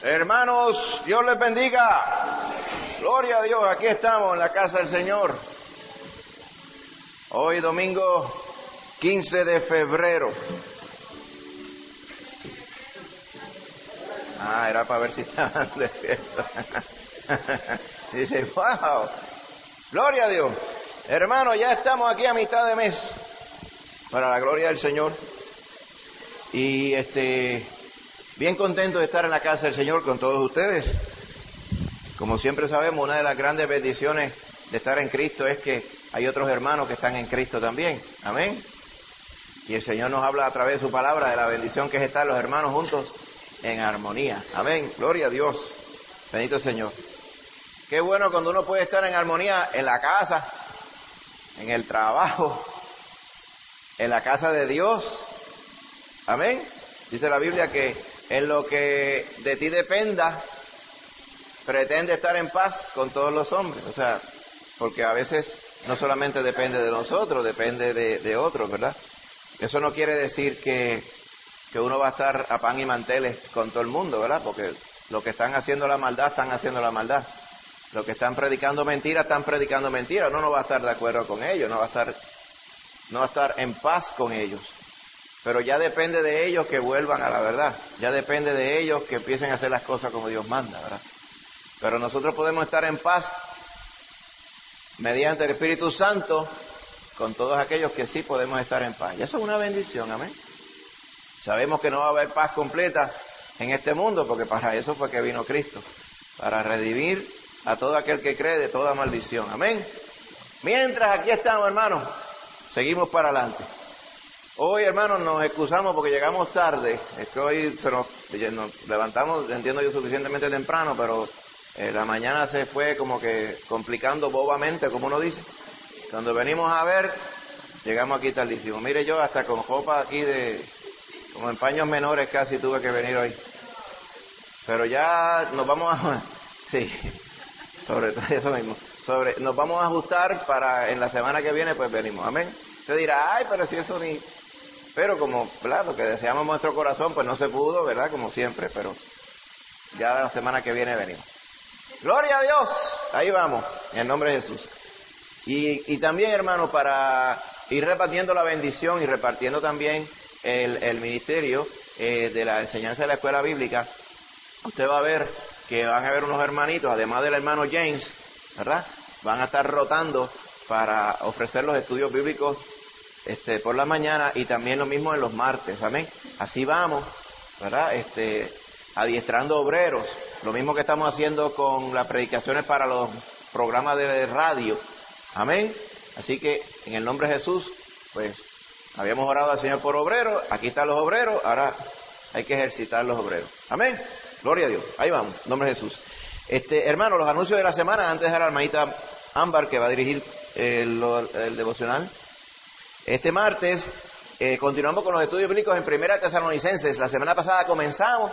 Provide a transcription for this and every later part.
Hermanos, Dios les bendiga. Gloria a Dios, aquí estamos en la casa del Señor. Hoy domingo 15 de febrero. Era para ver si estaban despiertos. Dice, wow, gloria a Dios. Hermanos, ya estamos aquí a mitad de mes, para la gloria del Señor. Y bien contento de estar en la casa del Señor con todos ustedes. Como siempre sabemos, una de las grandes bendiciones de estar en Cristo es que hay otros hermanos que están en Cristo también. Amén. Y el Señor nos habla a través de su palabra de la bendición que es estar los hermanos juntos en armonía. Amén. Gloria a Dios. Bendito el Señor. Qué bueno cuando uno puede estar en armonía en la casa, en el trabajo, en la casa de Dios. Amén. Dice la Biblia que en lo que de ti dependa, pretende estar en paz con todos los hombres. O sea, porque a veces no solamente depende de nosotros, depende de otros, ¿verdad? Eso no quiere decir que uno va a estar a pan y manteles con todo el mundo, ¿verdad? Porque los que están haciendo la maldad, están haciendo la maldad. Los que están predicando mentiras, están predicando mentiras. Uno no va a estar de acuerdo con ellos, no va a estar en paz con ellos. Pero ya depende de ellos que vuelvan a la verdad. Ya depende de ellos que empiecen a hacer las cosas como Dios manda, ¿verdad? Pero nosotros podemos estar en paz mediante el Espíritu Santo con todos aquellos que sí podemos estar en paz. Y eso es una bendición, amén. Sabemos que no va a haber paz completa en este mundo, porque para eso fue que vino Cristo, para redimir a todo aquel que cree de toda maldición, amén. Mientras aquí estamos, hermanos, seguimos para adelante. Hoy, hermanos, nos excusamos porque llegamos tarde. Es que hoy nos levantamos, entiendo yo, suficientemente temprano, pero la mañana se fue como que complicando bobamente, como uno dice. Cuando venimos a ver, llegamos aquí tardísimo. Mire, yo hasta con ropa aquí como en paños menores casi tuve que venir hoy. Pero ya nos vamos a... Sí, sobre todo eso mismo. Nos vamos a ajustar para en la semana que viene, pues venimos. Amén. Usted dirá, pero si eso ni... Pero como, ¿verdad? Lo que deseamos en nuestro corazón, pues no se pudo, ¿verdad? Como siempre, pero ya la semana que viene venimos. ¡Gloria a Dios! Ahí vamos, en el nombre de Jesús. Y también, hermano, para ir repartiendo la bendición y repartiendo también el ministerio de la enseñanza de la escuela bíblica, usted va a ver que van a haber unos hermanitos, además del hermano James, ¿verdad? Van a estar rotando para ofrecer los estudios bíblicos por la mañana y también lo mismo en los martes, amén. Así vamos, ¿verdad? Adiestrando obreros, lo mismo que estamos haciendo con las predicaciones para los programas de radio, amén. Así que en el nombre de Jesús, pues habíamos orado al Señor por obreros, aquí están los obreros, ahora hay que ejercitar los obreros, amén. Gloria a Dios, ahí vamos, en nombre de Jesús. Hermano, los anuncios de la semana, antes de dejar a la hermanita Ámbar que va a dirigir el devocional. Este martes continuamos con los estudios bíblicos en Primera Tesalonicenses. La semana pasada comenzamos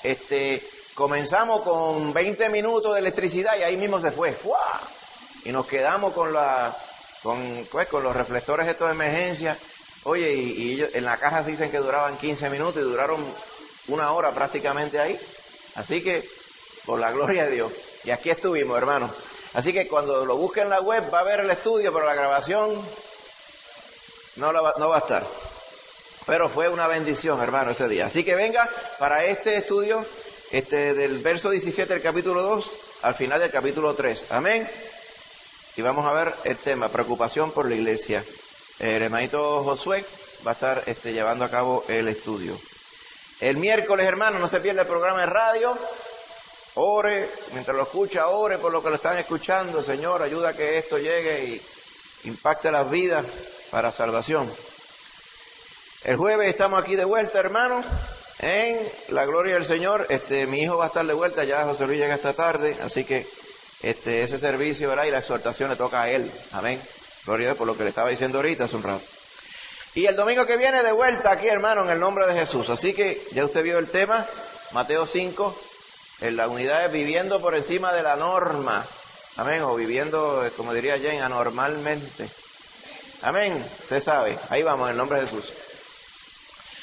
con 20 minutos de electricidad y ahí mismo se fue. ¡Fua! Y nos quedamos con los reflectores estos de emergencia. Oye, y ellos en la caja se dicen que duraban 15 minutos y duraron 1 hora prácticamente ahí. Así que, por la gloria de Dios. Y aquí estuvimos, hermanos. Así que cuando lo busque en la web va a ver el estudio, pero la grabación no va a estar. Pero fue una bendición, hermano, ese día. Así que venga para este estudio del verso 17 del capítulo 2 al final del capítulo 3. Amén. Y vamos a ver el tema, preocupación por la iglesia. El hermanito Josué va a estar llevando a cabo el estudio. El miércoles, hermano, no se pierda el programa de radio. Ore, mientras lo escucha, ore por lo que lo están escuchando. Señor, ayuda a que esto llegue y impacte las vidas para salvación. El jueves estamos aquí de vuelta, hermano, en la gloria del Señor. Mi hijo va a estar de vuelta, ya José Luis llega esta tarde, así que ese servicio, ¿verdad? Y la exhortación le toca a él. Amén. Gloria a Dios por lo que le estaba diciendo ahorita hace un rato. Y el domingo que viene de vuelta aquí, hermano, en el nombre de Jesús. Así que ya usted vio el tema, Mateo 5, en la unidad es viviendo por encima de la norma. Amén. O viviendo, como diría Jane, anormalmente. Amén. Usted sabe. Ahí vamos, en el nombre de Jesús.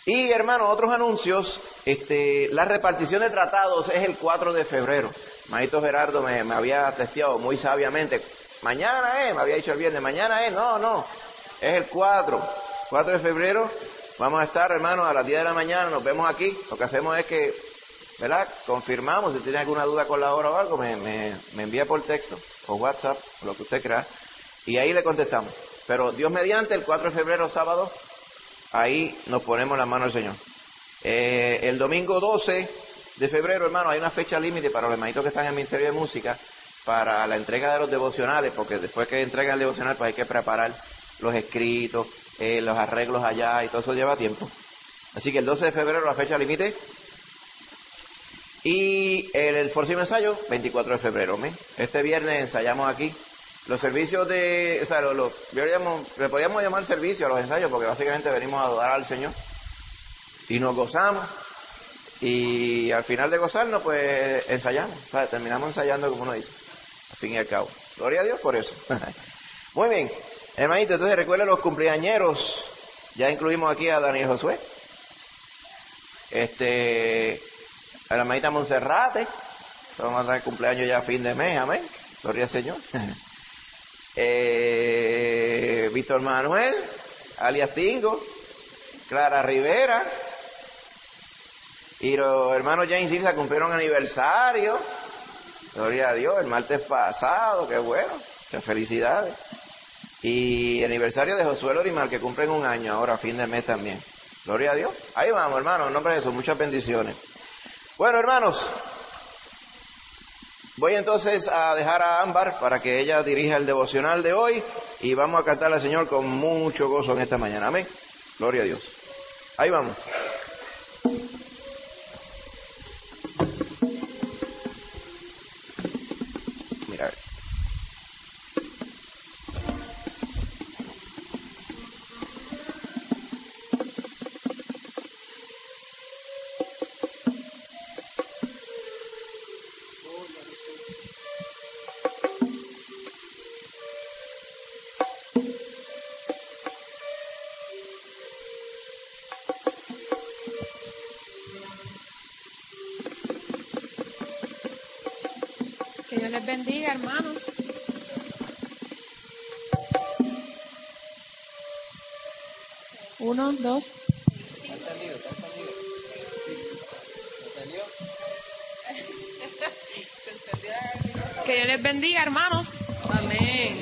Y hermano, otros anuncios, la repartición de tratados es el 4 de febrero. Maito Gerardo me había testeado muy sabiamente. Mañana me había dicho el viernes, mañana no, es el 4 de febrero. Vamos a estar, hermano, a las 10 de la mañana, nos vemos aquí. Lo que hacemos es que, ¿verdad? Confirmamos, si tiene alguna duda con la hora o algo, me envía por texto, o WhatsApp, lo que usted crea, y ahí le contestamos. Pero Dios mediante, el 4 de febrero, sábado, ahí nos ponemos las manos del Señor. El domingo 12 de febrero, hermano, hay una fecha límite para los hermanitos que están en el Ministerio de Música, para la entrega de los devocionales, porque después que entregan el devocional, pues hay que preparar los escritos, los arreglos allá, y todo eso lleva tiempo. Así que el 12 de febrero, la fecha límite. Y el próximo ensayo, 24 de febrero. ¿Me? Este viernes ensayamos aquí. Los servicios le podríamos llamar servicio a los ensayos, porque básicamente venimos a adorar al Señor. Y nos gozamos. Y al final de gozarnos, pues ensayamos. O sea, terminamos ensayando, como uno dice. Al fin y al cabo. Gloria a Dios por eso. Muy bien. Hermanito, entonces recuerden los cumpleañeros. Ya incluimos aquí a Daniel Josué. A la hermanita Monserrate. Vamos a dar cumpleaños ya a fin de mes. Amén. Gloria al Señor. Víctor Manuel, alias Tingo, Clara Rivera, y los hermanos James y Lisa cumplieron aniversario. Gloria a Dios, el martes pasado, qué bueno, qué felicidades. Y aniversario de Josué Lorimar, que cumplen un año ahora, a fin de mes también. Gloria a Dios. Ahí vamos, hermanos, en nombre de Jesús, muchas bendiciones. Bueno, hermanos, voy entonces a dejar a Ámbar para que ella dirija el devocional de hoy y vamos a cantar al Señor con mucho gozo en esta mañana. Amén. Gloria a Dios. Ahí vamos. Mira. Que Dios les bendiga, hermanos. Uno, dos. Que Dios les bendiga, hermanos. Amén.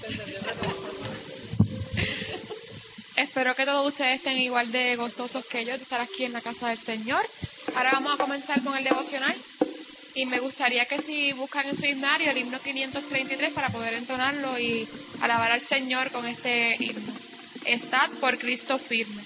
Espero que todos ustedes estén igual de gozosos que yo de estar aquí en la casa del Señor. Ahora vamos a comenzar con el devocional. Y me gustaría que si buscan en su himnario el himno 533 para poder entonarlo y alabar al Señor con este himno. Estad por Cristo firmes.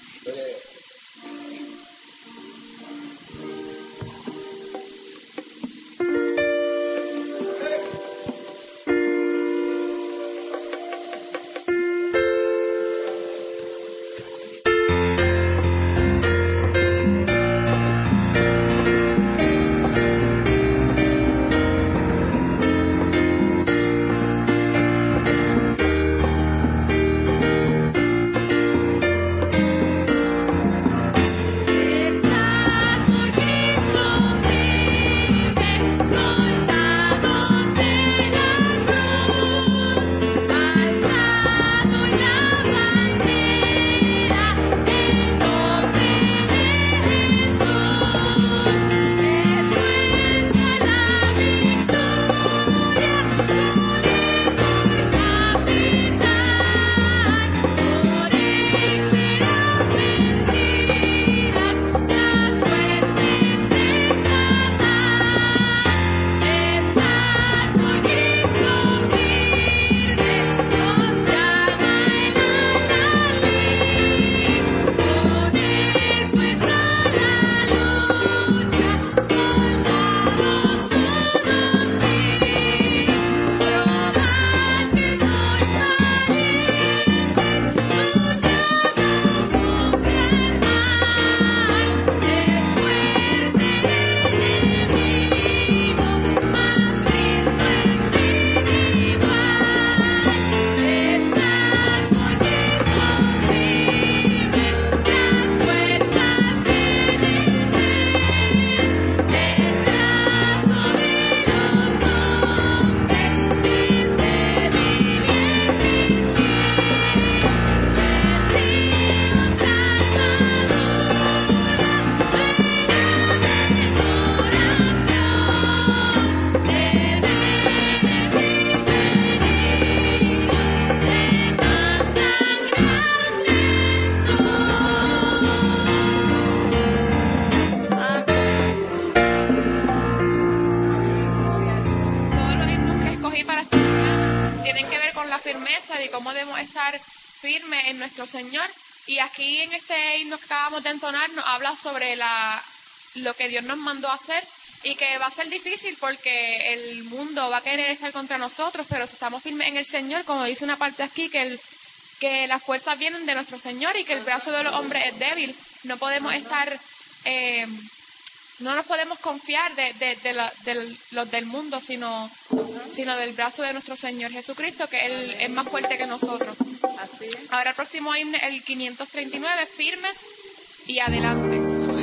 la firmeza, de cómo debemos estar firmes en nuestro Señor. Y aquí en este himno que acabamos de entonar nos habla sobre lo que Dios nos mandó a hacer y que va a ser difícil porque el mundo va a querer estar contra nosotros, pero si estamos firmes en el Señor, como dice una parte aquí, que las fuerzas vienen de nuestro Señor y que el brazo de los hombres es débil. No podemos estar, no nos podemos confiar de los del mundo, sino del brazo de nuestro Señor Jesucristo, que Él es más fuerte que nosotros. Así es. Ahora el próximo himno, el 539, firmes y adelante.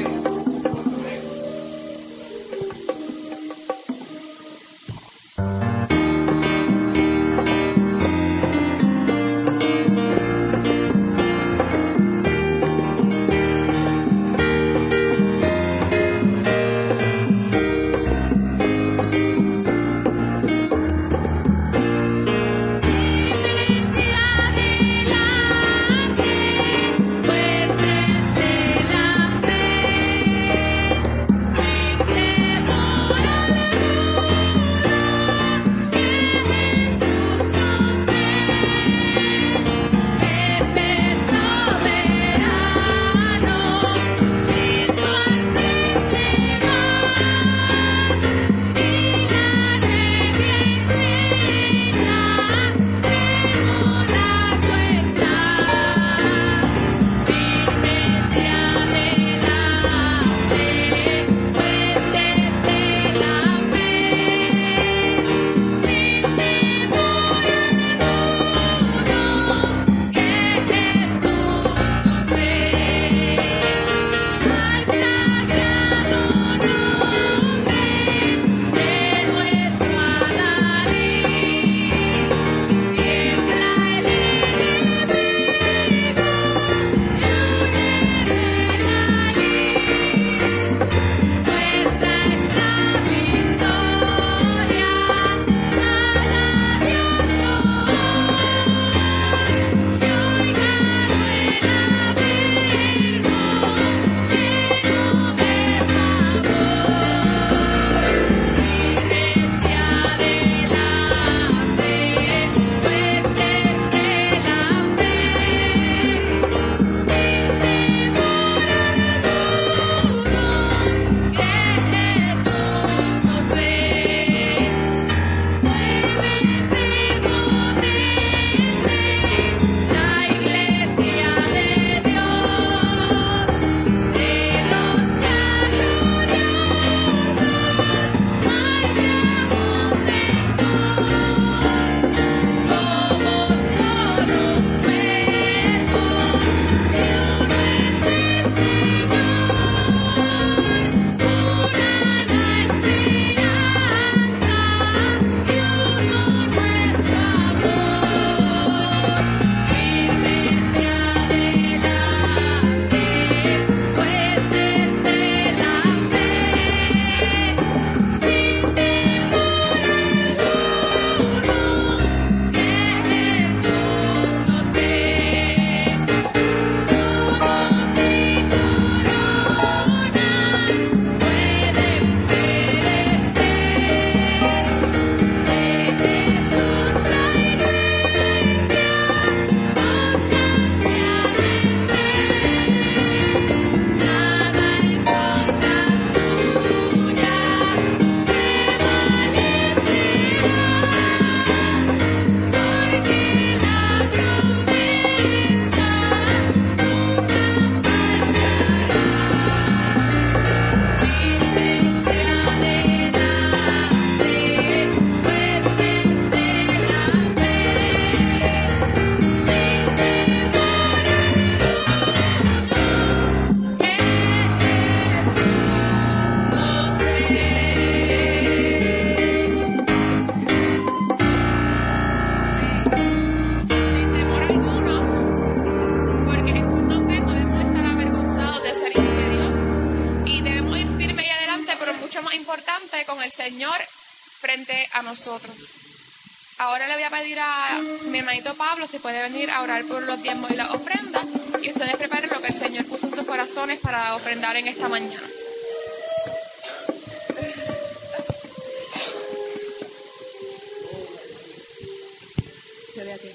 el Señor frente a nosotros. Ahora le voy a pedir a mi hermanito Pablo si puede venir a orar por los diezmos y las ofrendas, y ustedes preparen lo que el Señor puso en sus corazones para ofrendar en esta mañana. Yo de aquí.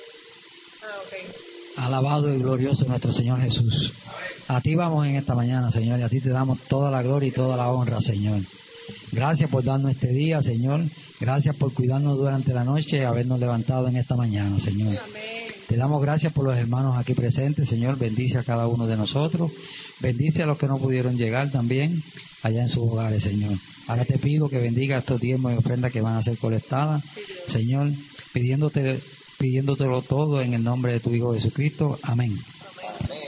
Alabado y glorioso nuestro Señor Jesús. A ti vamos en esta mañana, Señor, y a ti te damos toda la gloria y toda la honra, Señor. Gracias por darnos este día, Señor. Gracias por cuidarnos durante la noche y habernos levantado en esta mañana, Señor. Te damos gracias por los hermanos aquí presentes, Señor. Bendice a cada uno de nosotros. Bendice a los que no pudieron llegar también allá en sus hogares, Señor. Ahora te pido que bendiga estos diezmos y ofrendas que van a ser colectadas, Señor, pidiéndotelo todo en el nombre de tu Hijo Jesucristo. Amén. Amén.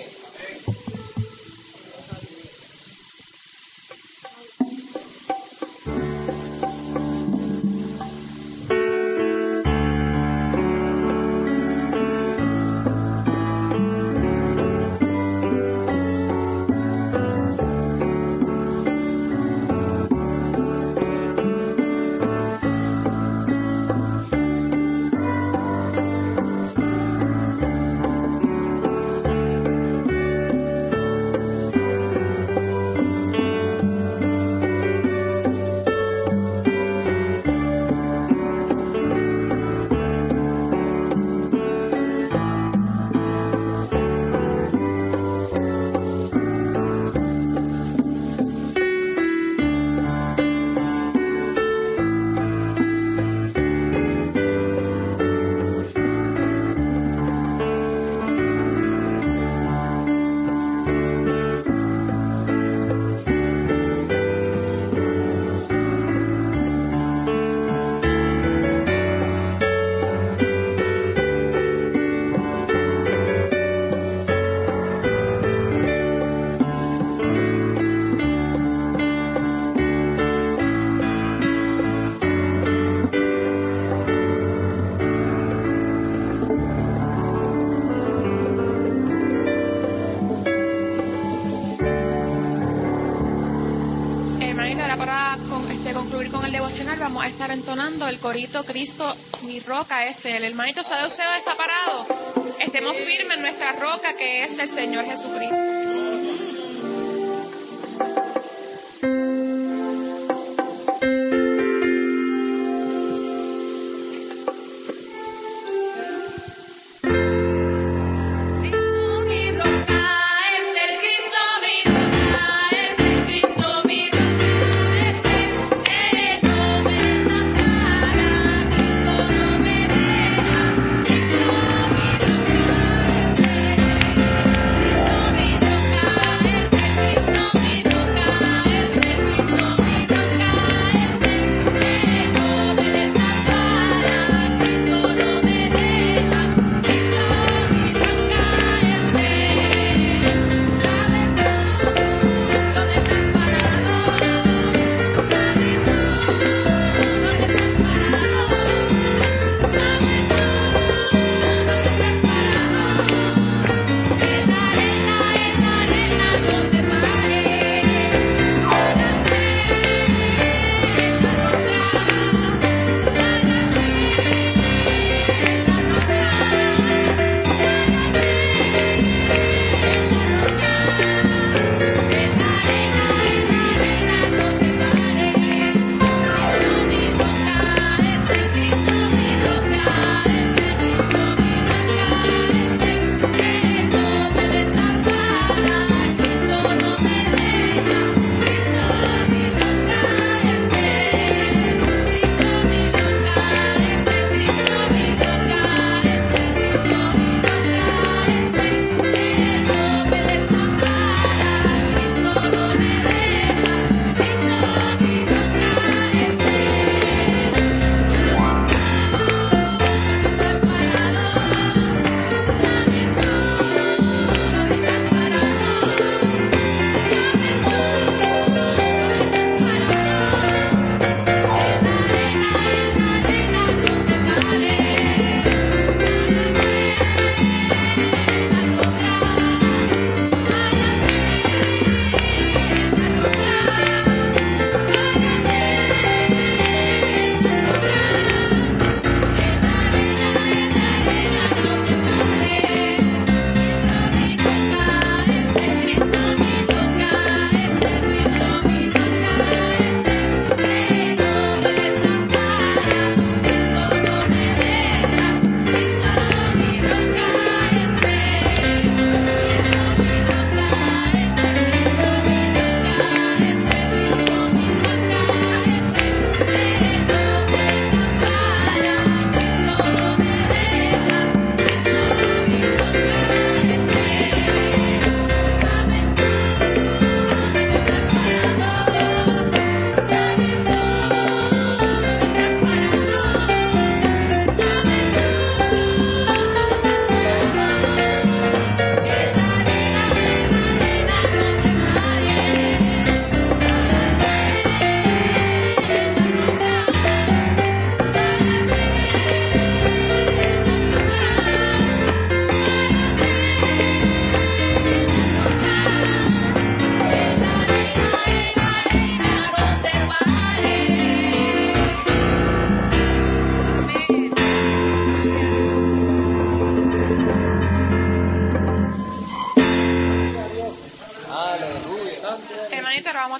Vamos a estar entonando el corito Cristo, mi roca es Él. Hermanito, ¿sabe usted dónde está parado? Estemos firmes en nuestra roca que es el Señor Jesucristo. Cristo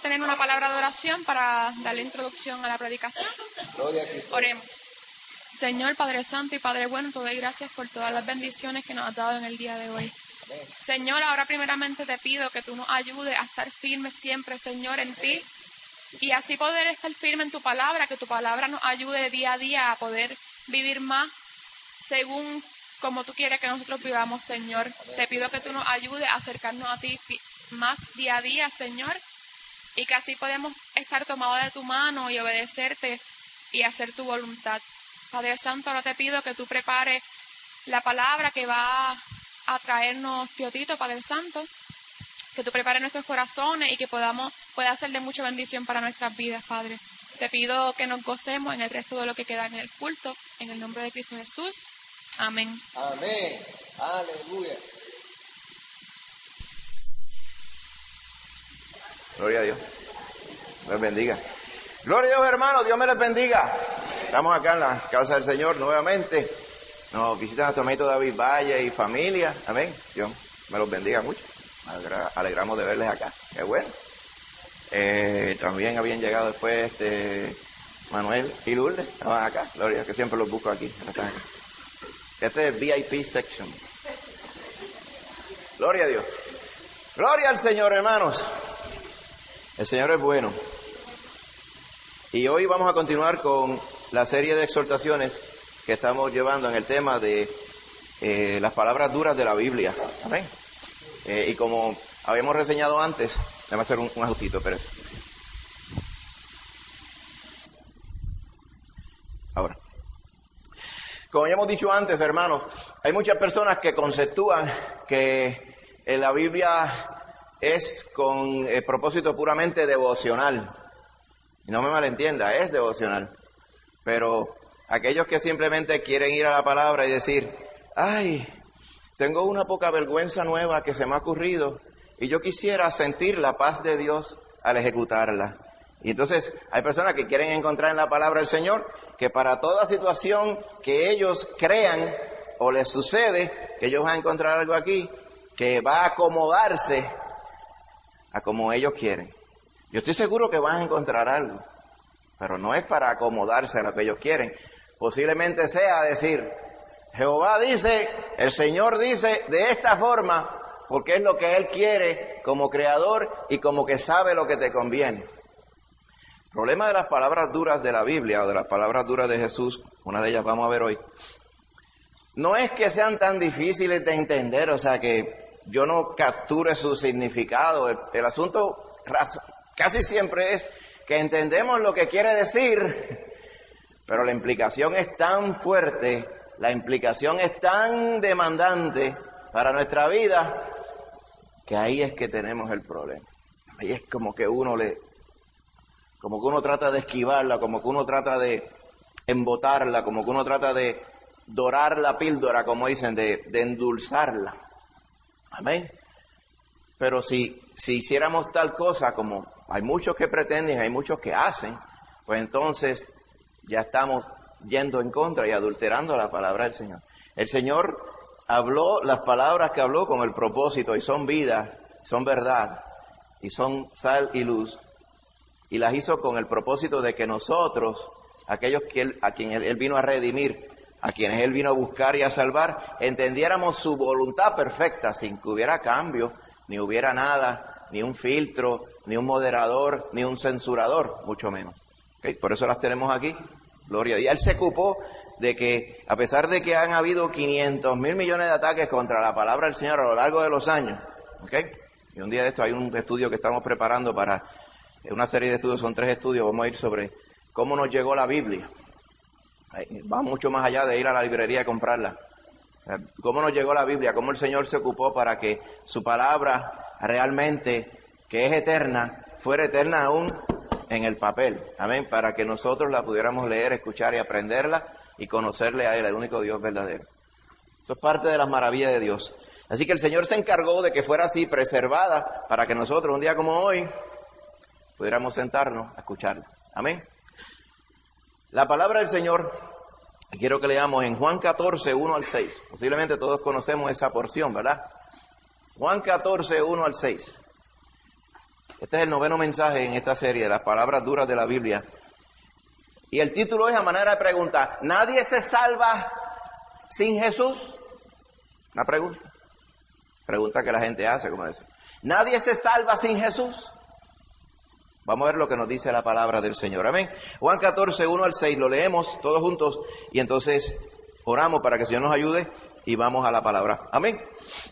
tener una palabra de oración para darle introducción a la predicación. Oremos. Señor, Padre Santo y Padre bueno, te doy gracias por todas las bendiciones que nos has dado en el día de hoy. Señor, ahora primeramente te pido que tú nos ayudes a estar firmes siempre, Señor, en ti, y así poder estar firme en tu palabra, que tu palabra nos ayude día a día a poder vivir más según como tú quieres que nosotros vivamos, Señor. Te pido que tú nos ayudes a acercarnos a ti más día a día, Señor, y que así podemos estar tomados de tu mano y obedecerte y hacer tu voluntad. Padre Santo, ahora te pido que tú prepares la palabra que va a traernos Tío Tito, Padre Santo, que tú prepares nuestros corazones y que pueda ser de mucha bendición para nuestras vidas, Padre. Te pido que nos gocemos en el resto de lo que queda en el culto, en el nombre de Cristo Jesús. Amén. Amén. Aleluya. Gloria a Dios. Dios bendiga. Gloria a Dios, hermanos. Dios me les bendiga. Estamos acá en la casa del Señor nuevamente. Nos visitan nuestro hermanito David Valle y familia. Amén. Dios me los bendiga mucho. Alegramos de verles acá. Qué bueno. También habían llegado después Manuel y Lourdes. Estaban acá. Gloria, que siempre los busco aquí. Están acá. Este es VIP section. Gloria a Dios. Gloria al Señor, hermanos. El Señor es bueno. Y hoy vamos a continuar con la serie de exhortaciones que estamos llevando en el tema de las palabras duras de la Biblia. Amén. Y como habíamos reseñado antes, déjame hacer un ajustito, pero ahora. Como ya hemos dicho antes, hermanos, hay muchas personas que conceptúan que la Biblia es con el propósito puramente devocional. Y no me malentienda, es devocional. Pero aquellos que simplemente quieren ir a la palabra y decir, ay, tengo una poca vergüenza nueva que se me ha ocurrido y yo quisiera sentir la paz de Dios al ejecutarla. Y entonces hay personas que quieren encontrar en la palabra del Señor que para toda situación que ellos crean o les sucede, que ellos van a encontrar algo aquí que va a acomodarse a como ellos quieren. Yo estoy seguro que van a encontrar algo, pero no es para acomodarse a lo que ellos quieren. Posiblemente sea decir, Jehová dice, el Señor dice de esta forma, porque es lo que Él quiere como creador y como que sabe lo que te conviene. El problema de las palabras duras de la Biblia o de las palabras duras de Jesús, una de ellas vamos a ver hoy, no es que sean tan difíciles de entender, o sea que yo no capture su significado. El asunto casi siempre es que entendemos lo que quiere decir, pero la implicación es tan fuerte, la implicación es tan demandante para nuestra vida, que ahí es que tenemos el problema. Ahí es como que uno trata de esquivarla, como que uno trata de embotarla, como que uno trata de dorar la píldora, como dicen, de endulzarla. Amén. Pero si hiciéramos tal cosa, como hay muchos que pretenden, hay muchos que hacen, pues entonces ya estamos yendo en contra y adulterando la palabra del Señor. El Señor habló las palabras que habló con el propósito, y son vida, son verdad, y son sal y luz, y las hizo con el propósito de que nosotros, aquellos a quienes Él vino a redimir, a quienes Él vino a buscar y a salvar, entendiéramos su voluntad perfecta, sin que hubiera cambio, ni hubiera nada, ni un filtro, ni un moderador, ni un censurador, mucho menos. ¿Okay? Por eso las tenemos aquí. Gloria a Dios. Él se ocupó de que, a pesar de que han habido 500,000 millones de ataques contra la palabra del Señor a lo largo de los años, ¿okay? Y un día de esto hay un estudio que estamos preparando para una serie de estudios, son 3 estudios, vamos a ir sobre cómo nos llegó la Biblia. Va mucho más allá de ir a la librería y comprarla. Cómo nos llegó la Biblia, cómo el Señor se ocupó para que su palabra realmente, que es eterna, fuera eterna aún en el papel. Amén. Para que nosotros la pudiéramos leer, escuchar y aprenderla y conocerle a Él, el único Dios verdadero. Eso es parte de las maravillas de Dios. Así que el Señor se encargó de que fuera así, preservada, para que nosotros, un día como hoy, pudiéramos sentarnos a escucharla. Amén. La palabra del Señor, quiero que leamos en Juan 14, 1 al 6. Posiblemente todos conocemos esa porción, ¿verdad? Juan 14, 1 al 6. Este es el 9º mensaje en esta serie de las palabras duras de la Biblia. Y el título es a manera de pregunta: ¿nadie se salva sin Jesús? Una pregunta. Pregunta que la gente hace, como dice. ¿Nadie se salva sin Jesús? Vamos a ver lo que nos dice la palabra del Señor. Amén. Juan 14, 1 al 6, lo leemos todos juntos y entonces oramos para que el Señor nos ayude y vamos a la palabra. Amén.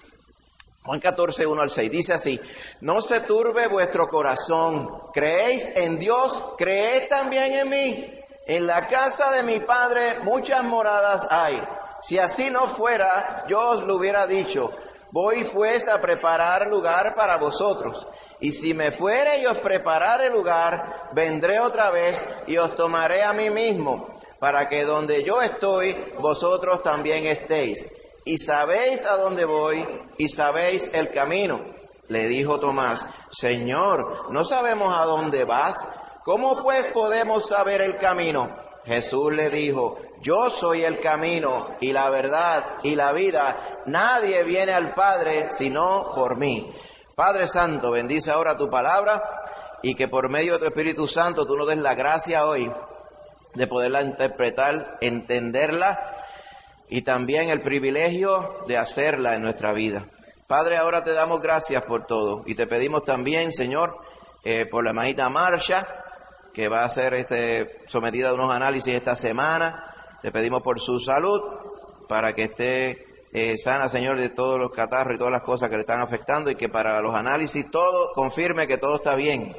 Juan 14, 1 al 6, dice así: no se turbe vuestro corazón, creéis en Dios, creed también en mí. En la casa de mi Padre muchas moradas hay. Si así no fuera, yo os lo hubiera dicho. Voy pues a preparar lugar para vosotros. Y si me fuere y os preparare lugar, vendré otra vez y os tomaré a mí mismo, para que donde yo estoy, vosotros también estéis. Y sabéis a dónde voy, y sabéis el camino. Le dijo Tomás: Señor, no sabemos a dónde vas. ¿Cómo pues podemos saber el camino? Jesús le dijo: yo soy el camino y la verdad y la vida. Nadie viene al Padre sino por mí. Padre Santo, bendice ahora tu palabra y que por medio de tu Espíritu Santo tú nos des la gracia hoy de poderla interpretar, entenderla y también el privilegio de hacerla en nuestra vida. Padre, ahora te damos gracias por todo y te pedimos también, Señor, por la hermanita Marsha, que va a ser sometida a unos análisis esta semana. Te pedimos por su salud, para que esté sana, Señor, de todos los catarros y todas las cosas que le están afectando, y que para los análisis todo confirme que todo está bien.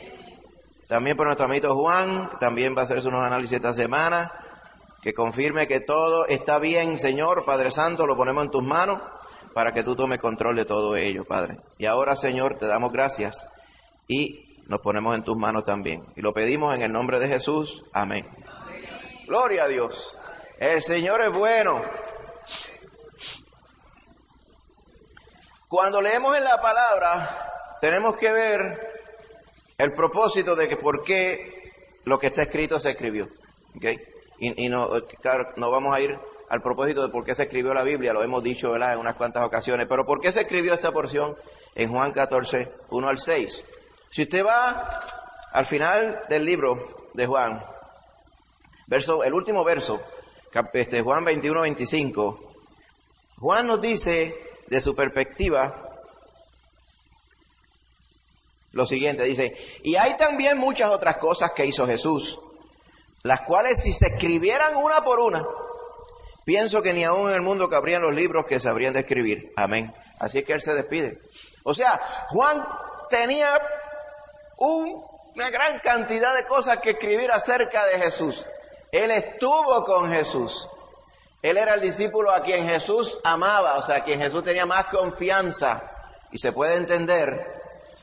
También por nuestro amiguito Juan, también va a hacerse unos análisis esta semana, que confirme que todo está bien, Señor. Padre Santo, lo ponemos en tus manos para que tú tomes control de todo ello, Padre. Y ahora, Señor, te damos gracias y nos ponemos en tus manos también. Y lo pedimos en el nombre de Jesús. Amén. Gloria a Dios. El Señor es bueno. Cuando leemos en la palabra, tenemos que ver el propósito de que por qué lo que está escrito se escribió. ¿Okay? Y no, claro, no vamos a ir al propósito de por qué se escribió la Biblia, lo hemos dicho, ¿verdad?, en unas cuantas ocasiones. Pero ¿por qué se escribió esta porción en Juan 14, 1 al 6? Si usted va al final del libro de Juan, el último verso, Juan 21, 25, Juan nos dice de su perspectiva lo siguiente, dice: y hay también muchas otras cosas que hizo Jesús, las cuales si se escribieran una por una, pienso que ni aún en el mundo cabrían los libros que se habrían de escribir. Amén. Así es que él se despide. O sea, Juan tenía una gran cantidad de cosas que escribir acerca de Jesús. Él estuvo con Jesús. Él era el discípulo a quien Jesús amaba, o sea, a quien Jesús tenía más confianza. Y se puede entender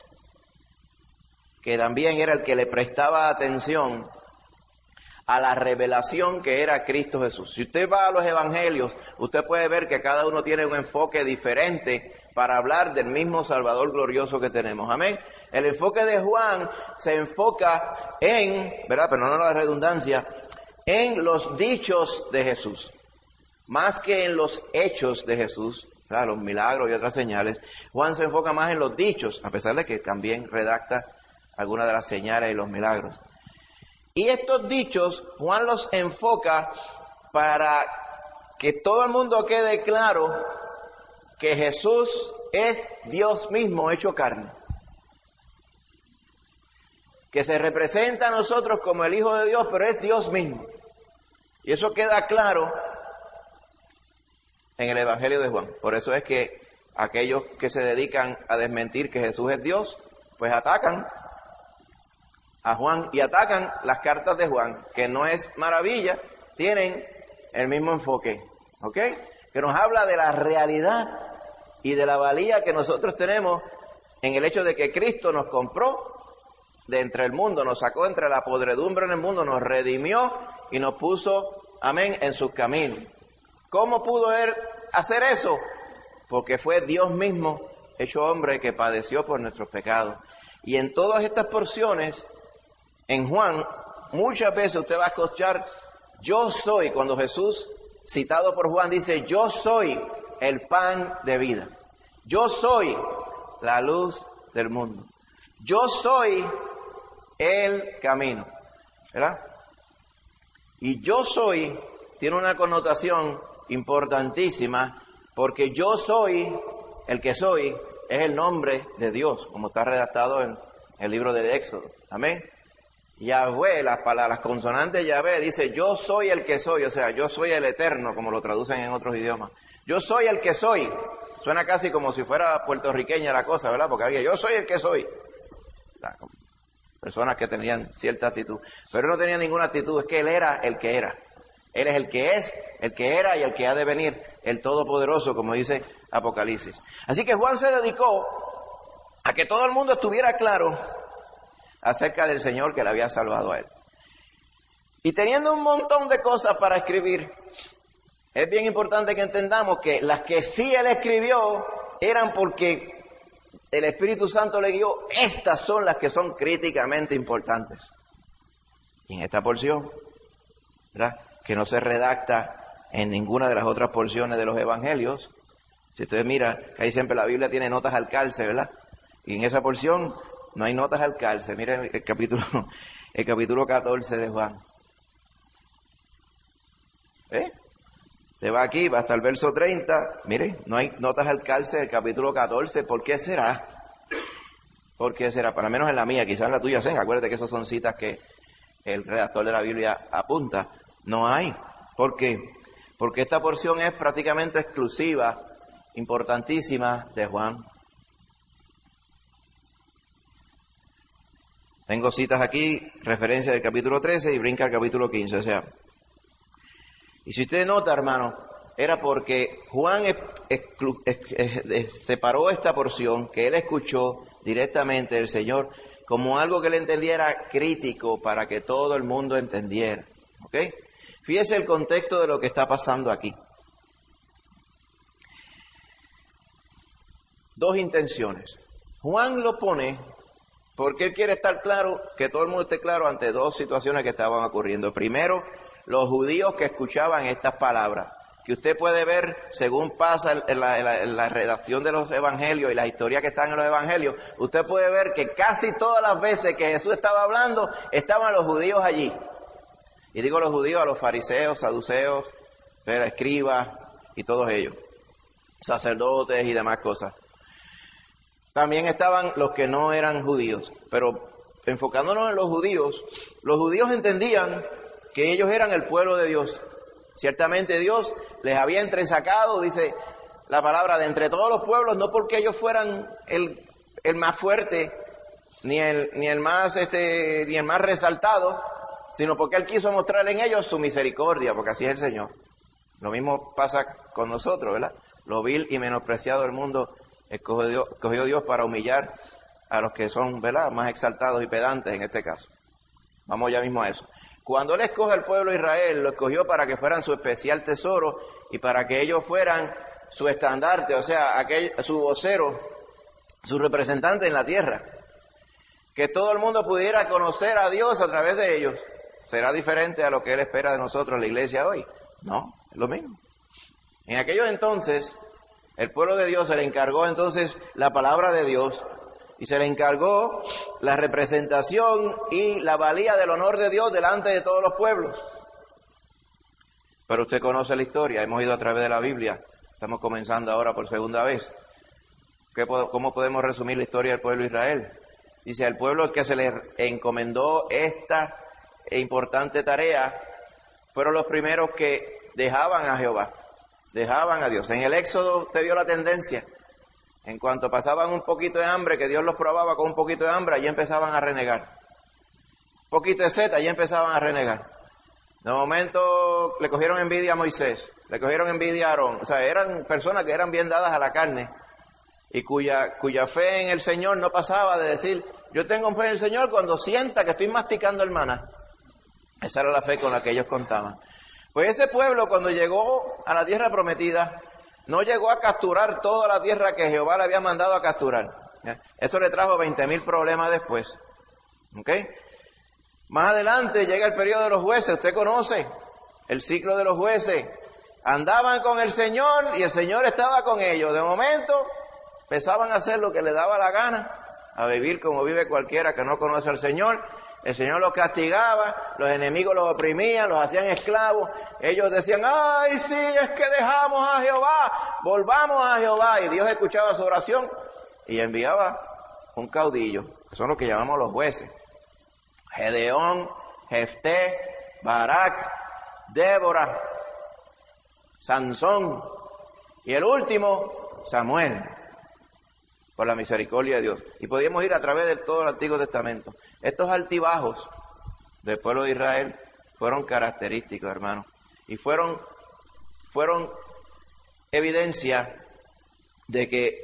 que también era el que le prestaba atención a la revelación que era Cristo Jesús. Si usted va a los evangelios, usted puede ver que cada uno tiene un enfoque diferente para hablar del mismo Salvador glorioso que tenemos. Amén. El enfoque de Juan se enfoca en, ¿verdad?, perdón la redundancia, en los dichos de Jesús, más que en los hechos de Jesús, ¿verdad?, los milagros y otras señales. Juan se enfoca más en los dichos, a pesar de que también redacta algunas de las señales y los milagros. Y estos dichos, Juan los enfoca para que todo el mundo quede claro que Jesús es Dios mismo hecho carne, que se representa a nosotros como el Hijo de Dios, pero es Dios mismo. Y eso queda claro en el Evangelio de Juan. Por eso es que aquellos que se dedican a desmentir que Jesús es Dios, pues atacan a Juan y atacan las cartas de Juan, que no es maravilla, tienen el mismo enfoque, ¿ok? Que nos habla de la realidad y de la valía que nosotros tenemos en el hecho de que Cristo nos compró de entre el mundo, nos sacó entre la podredumbre en el mundo, nos redimió y nos puso, amén, en sus caminos. ¿Cómo pudo él hacer eso? Porque fue Dios mismo hecho hombre que padeció por nuestros pecados. Y en todas estas porciones, en Juan, muchas veces usted va a escuchar yo soy, cuando Jesús, citado por Juan, dice yo soy el pan de vida, yo soy la luz del mundo, Yo soy el camino, ¿verdad? Y yo soy tiene una connotación importantísima, porque yo soy, el que soy, es el nombre de Dios, como está redactado en el libro del Éxodo. Amén. Yahweh, las consonantes Yahweh dice, yo soy el que soy, o sea, yo soy el eterno, como lo traducen en otros idiomas. Yo soy el que soy. Suena casi como si fuera puertorriqueña la cosa, ¿verdad? Porque alguien, yo soy el que soy. Personas que tenían cierta actitud, pero no tenía ninguna actitud, es que Él era el que era. Él es, el que era y el que ha de venir, el Todopoderoso, como dice Apocalipsis. Así que Juan se dedicó a que todo el mundo estuviera claro acerca del Señor que le había salvado a él. Y teniendo un montón de cosas para escribir, es bien importante que entendamos que las que sí él escribió eran porque el Espíritu Santo le guió. Estas son las que son críticamente importantes. Y en esta porción, ¿verdad?, que no se redacta en ninguna de las otras porciones de los evangelios. Si ustedes miran, ahí siempre la Biblia tiene notas al calce, ¿verdad? Y en esa porción no hay notas al calce. Miren el capítulo 14 de Juan. Te va aquí, va hasta el verso 30. Miren, no hay notas al calce del capítulo 14. ¿Por qué será? ¿Por qué será? Para menos en la mía, quizás en la tuya sí. Acuérdate que esas son citas que el redactor de la Biblia apunta. No hay. ¿Por qué? Porque esta porción es prácticamente exclusiva, importantísima de Juan. Tengo citas aquí, referencia del capítulo 13 y brinca al capítulo 15. O sea, y si usted nota, hermano, era porque Juan separó esta porción que él escuchó directamente del Señor como algo que él entendiera crítico para que todo el mundo entendiera. ¿Ok? Fíjese el contexto de lo que está pasando aquí. Dos intenciones. Juan lo pone porque él quiere estar claro, que todo el mundo esté claro ante dos situaciones que estaban ocurriendo. Primero, los judíos que escuchaban estas palabras, que usted puede ver según pasa en la redacción de los evangelios y la historia que están en los evangelios, usted puede ver que casi todas las veces que Jesús estaba hablando, estaban los judíos allí. Y digo los judíos, a los fariseos, saduceos, escribas y todos ellos, sacerdotes y demás cosas. También estaban los que no eran judíos, pero enfocándonos en los judíos entendían que ellos eran el pueblo de Dios. Ciertamente Dios les había entresacado, dice la palabra, de entre todos los pueblos, no porque ellos fueran el más fuerte, ni el más resaltado, sino porque Él quiso mostrar en ellos su misericordia, porque así es el Señor. Lo mismo pasa con nosotros, ¿verdad? Lo vil y menospreciado del mundo escogió Dios para humillar a los que son, ¿verdad?, más exaltados y pedantes en este caso. Vamos ya mismo a eso. Cuando Él escoge al pueblo de Israel, lo escogió para que fueran su especial tesoro y para que ellos fueran su estandarte, o sea, su vocero, su representante en la tierra. Que todo el mundo pudiera conocer a Dios a través de ellos. ¿Será diferente a lo que Él espera de nosotros en la iglesia hoy? No, es lo mismo. En aquellos entonces, el pueblo de Dios se le encargó entonces la palabra de Dios y se le encargó la representación y la valía del honor de Dios delante de todos los pueblos. Pero usted conoce la historia, hemos ido a través de la Biblia, estamos comenzando ahora por segunda vez. ¿Cómo podemos resumir la historia del pueblo de Israel? Dice, al pueblo que se le encomendó esta importante tarea fueron los primeros que dejaban a Jehová, dejaban a Dios. En el Éxodo usted vio la tendencia. En cuanto pasaban un poquito de hambre, que Dios los probaba con un poquito de hambre, allí empezaban a renegar. Un poquito de sed, allí empezaban a renegar. De momento le cogieron envidia a Moisés, le cogieron envidia a Aarón. O sea, eran personas que eran bien dadas a la carne y cuya fe en el Señor no pasaba de decir, yo tengo fe en el Señor cuando sienta que estoy masticando el maná. Esa era la fe con la que ellos contaban. Pues ese pueblo, cuando llegó a la tierra prometida, no llegó a capturar toda la tierra que Jehová le había mandado a capturar. Eso le trajo 20,000 problemas después. ¿Ok? Más adelante llega el periodo de los jueces. Usted conoce el ciclo de los jueces. Andaban con el Señor y el Señor estaba con ellos. De momento empezaban a hacer lo que les daba la gana a vivir como vive cualquiera que no conoce al Señor. El Señor los castigaba, los enemigos los oprimían, los hacían esclavos. Ellos decían, ay, sí, es que dejamos a Jehová, volvamos a Jehová. Y Dios escuchaba su oración y enviaba un caudillo, que son los que llamamos los jueces. Gedeón, Jefté, Barak, Débora, Sansón y el último, Samuel, por la misericordia de Dios. Y podíamos ir a través de todo el Antiguo Testamento. Estos altibajos del pueblo de Israel fueron característicos, hermanos, y fueron evidencia de que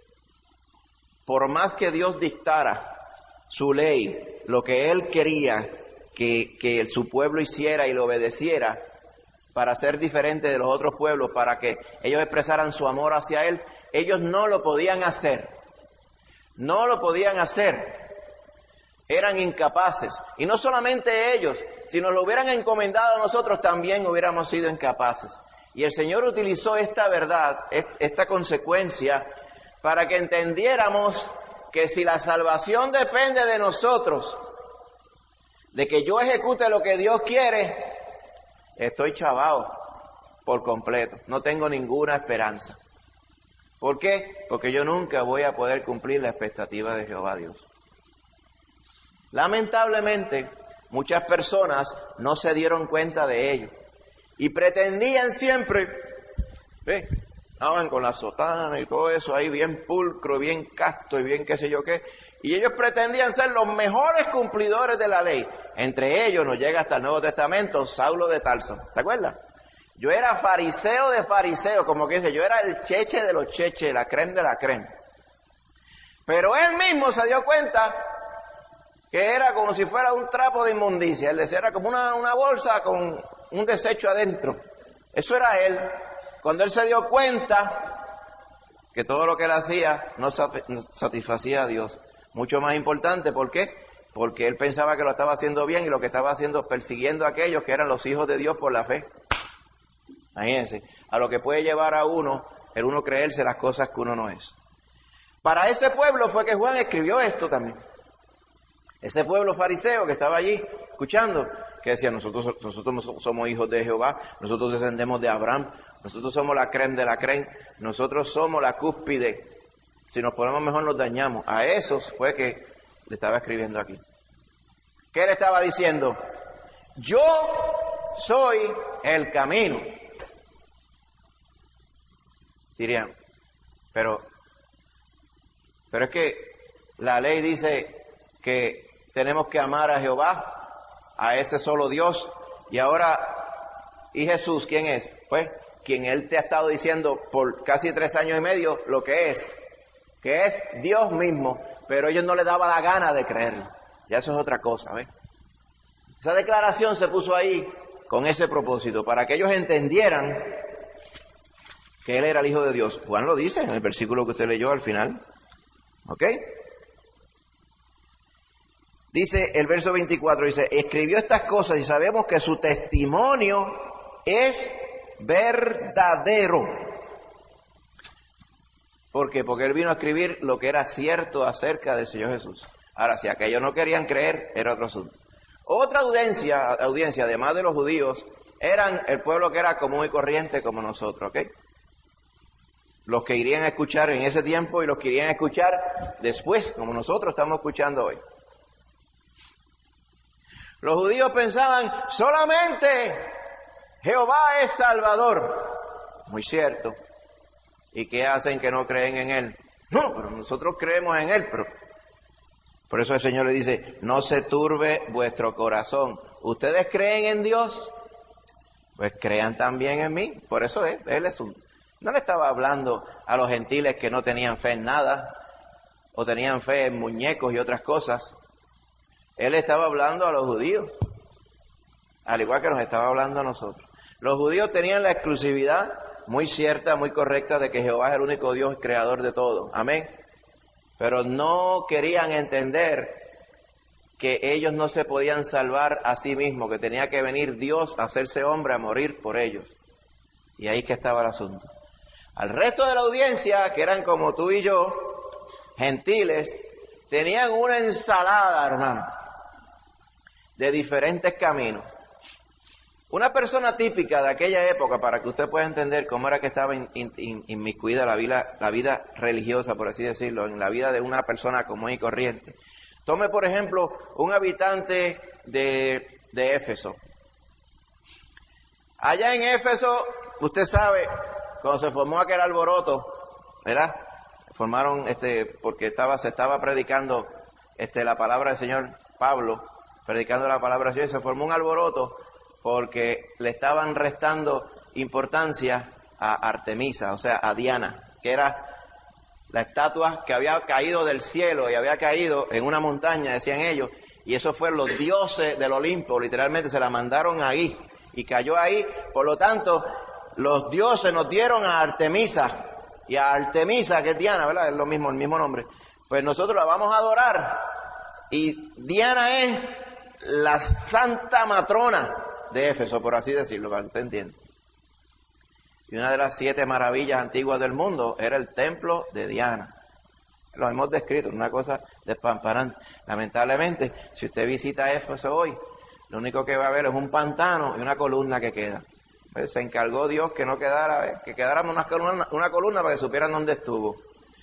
por más que Dios dictara su ley, lo que Él quería que su pueblo hiciera y lo obedeciera, para ser diferente de los otros pueblos, para que ellos expresaran su amor hacia Él, ellos no lo podían hacer. No lo podían hacer. Eran incapaces. Y no solamente ellos, si nos lo hubieran encomendado a nosotros, también hubiéramos sido incapaces. Y el Señor utilizó esta verdad, esta consecuencia, para que entendiéramos que si la salvación depende de nosotros, de que yo ejecute lo que Dios quiere, estoy chavado por completo. No tengo ninguna esperanza. ¿Por qué? Porque yo nunca voy a poder cumplir la expectativa de Jehová Dios. Lamentablemente, muchas personas no se dieron cuenta de ello y pretendían siempre, estaban con la sotana y todo eso ahí bien pulcro, bien casto y bien qué sé yo qué, y ellos pretendían ser los mejores cumplidores de la ley. Entre ellos nos llega hasta el Nuevo Testamento Saulo de Tarso, ¿te acuerdas? Yo era fariseo de fariseos, como que dice, yo era el cheche de los cheches, la creme de la creme. Pero él mismo se dio cuenta que era como si fuera un trapo de inmundicia. Él decía, era como una bolsa con un desecho adentro. Eso era él. Cuando él se dio cuenta que todo lo que él hacía no satisfacía a Dios. Mucho más importante, ¿por qué? Porque él pensaba que lo estaba haciendo bien y lo que estaba haciendo es persiguiendo a aquellos que eran los hijos de Dios por la fe. Imagínense, a lo que puede llevar a uno, el uno creerse las cosas que uno no es. Para ese pueblo fue que Juan escribió esto también. Ese pueblo fariseo que estaba allí escuchando, que decía, nosotros somos hijos de Jehová, nosotros descendemos de Abraham, nosotros somos la creme de la creme, nosotros somos la cúspide, si nos ponemos mejor nos dañamos. A esos fue que le estaba escribiendo aquí. ¿Qué le estaba diciendo? Yo soy el camino. Dirían, pero es que la ley dice que tenemos que amar a Jehová, a ese solo Dios, y ahora, ¿y Jesús quién es? Pues, quien Él te ha estado diciendo por casi 3 años y medio lo que es Dios mismo, pero ellos no les daba la gana de creerlo. Ya eso es otra cosa, ¿ves? Esa declaración se puso ahí con ese propósito, para que ellos entendieran que Él era el Hijo de Dios. Juan lo dice en el versículo que usted leyó al final. ¿Ok? Dice el verso 24, dice, escribió estas cosas y sabemos que su testimonio es verdadero. ¿Por qué? Porque Él vino a escribir lo que era cierto acerca del Señor Jesús. Ahora, si aquellos no querían creer, era otro asunto. Otra audiencia, además de los judíos, eran el pueblo que era común y corriente como nosotros, ¿ok? Los que irían a escuchar en ese tiempo y los que irían a escuchar después, como nosotros estamos escuchando hoy. Los judíos pensaban, solamente Jehová es Salvador. Muy cierto. ¿Y qué hacen que no creen en Él? No, pero nosotros creemos en Él. Pero por eso el Señor le dice, no se turbe vuestro corazón. ¿Ustedes creen en Dios? Pues crean también en mí. Por eso Él no le estaba hablando a los gentiles que no tenían fe en nada, o tenían fe en muñecos y otras cosas. Él estaba hablando a los judíos, al igual que nos estaba hablando a nosotros. Los judíos tenían la exclusividad muy cierta, muy correcta, de que Jehová es el único Dios creador de todo. Amén. Pero no querían entender que ellos no se podían salvar a sí mismos, que tenía que venir Dios a hacerse hombre, a morir por ellos. Y ahí que estaba el asunto. Al resto de la audiencia, que eran como tú y yo, gentiles, tenían una ensalada, hermano, de diferentes caminos. Una persona típica de aquella época, para que usted pueda entender cómo era que estaba inmiscuida la vida religiosa, por así decirlo, en la vida de una persona común y corriente. Tome, por ejemplo, un habitante de Éfeso. Allá en Éfeso, usted sabe, cuando se formó aquel alboroto, ¿verdad? Formaron, porque se estaba predicando la palabra del Señor, Pablo, predicando la palabra del Señor, se formó un alboroto porque le estaban restando importancia a Artemisa, o sea, a Diana, que era la estatua que había caído del cielo y había caído en una montaña, decían ellos, y eso fue los dioses del Olimpo, literalmente se la mandaron ahí y cayó ahí. Por lo tanto, los dioses nos dieron a Artemisa, y a Artemisa, que es Diana, ¿verdad? Es lo mismo, el mismo nombre. Pues nosotros la vamos a adorar, y Diana es la santa matrona de Éfeso, por así decirlo, para que usted entienda. Y una de las 7 maravillas antiguas del mundo era el templo de Diana. Lo hemos descrito, una cosa despamparante. Lamentablemente, si usted visita Éfeso hoy, lo único que va a ver es un pantano y una columna que queda. Pues se encargó Dios que no quedara, que quedáramos una columna para que supieran dónde estuvo.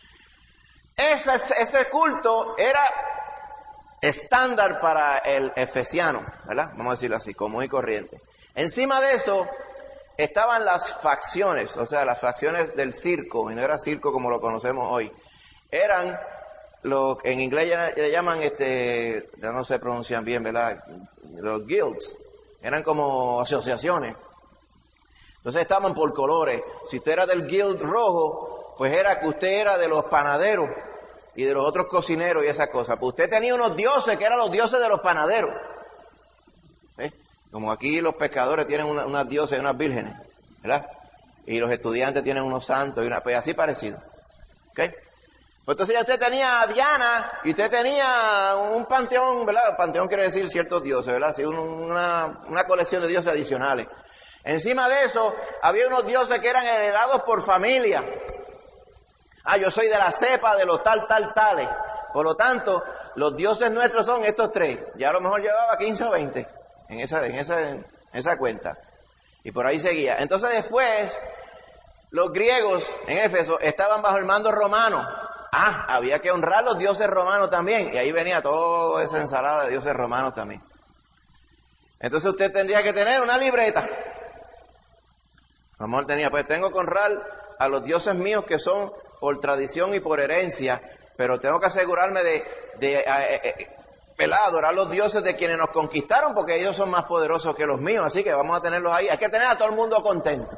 Ese culto era estándar para el efesiano, ¿verdad? Vamos a decirlo así, común y corriente. Encima de eso estaban las facciones, o sea, las facciones del circo, y no era circo como lo conocemos hoy. Eran lo que en inglés le llaman, ya no se pronuncian bien, ¿verdad? Los guilds, eran como asociaciones. Entonces estaban por colores. Si usted era del guild rojo, pues era que usted era de los panaderos y de los otros cocineros y esas cosas. Pues usted tenía unos dioses que eran los dioses de los panaderos. ¿Ves? Como aquí los pescadores tienen unas dioses y unas vírgenes, ¿verdad? Y los estudiantes tienen unos santos, pues así parecido. ¿Ok? Pues entonces ya usted tenía a Diana y usted tenía un panteón, ¿verdad? Panteón quiere decir ciertos dioses, ¿verdad? Así una colección de dioses adicionales. Encima de eso, había unos dioses que eran heredados por familia. Yo soy de la cepa de los tales. Por lo tanto, los dioses nuestros son estos 3. Ya a lo mejor llevaba 15 o 20 en esa cuenta. Y por ahí seguía. Entonces después, los griegos en Éfeso estaban bajo el mando romano. Había que honrar los dioses romanos también. Y ahí venía toda esa ensalada de dioses romanos también. Entonces usted tendría que tener una libreta. A lo mejor tenía, pues tengo que honrar a los dioses míos que son por tradición y por herencia, pero tengo que asegurarme de adorar los dioses de quienes nos conquistaron, porque ellos son más poderosos que los míos, así que vamos a tenerlos ahí. Hay que tener a todo el mundo contento.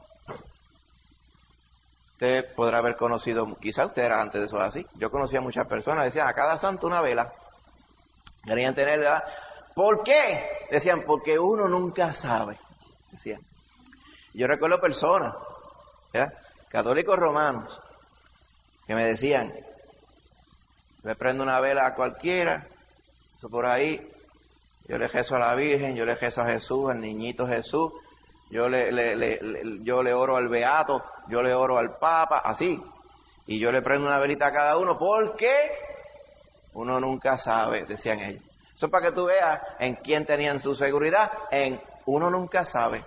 Usted podrá haber conocido, quizá usted era antes de eso así. Yo conocía a muchas personas, decían a cada santo una vela. Querían tenerla. ¿Por qué? Decían, porque uno nunca sabe. Decían. Yo recuerdo personas, ¿verdad? Católicos romanos, que me decían, le prendo una vela a cualquiera, eso por ahí, yo le rezo a la Virgen, yo le rezo a Jesús, al niñito Jesús, yo le oro al Beato, yo le oro al Papa, así, y yo le prendo una velita a cada uno, porque uno nunca sabe, decían ellos. Eso es para que tú veas en quién tenían su seguridad, en uno nunca sabe.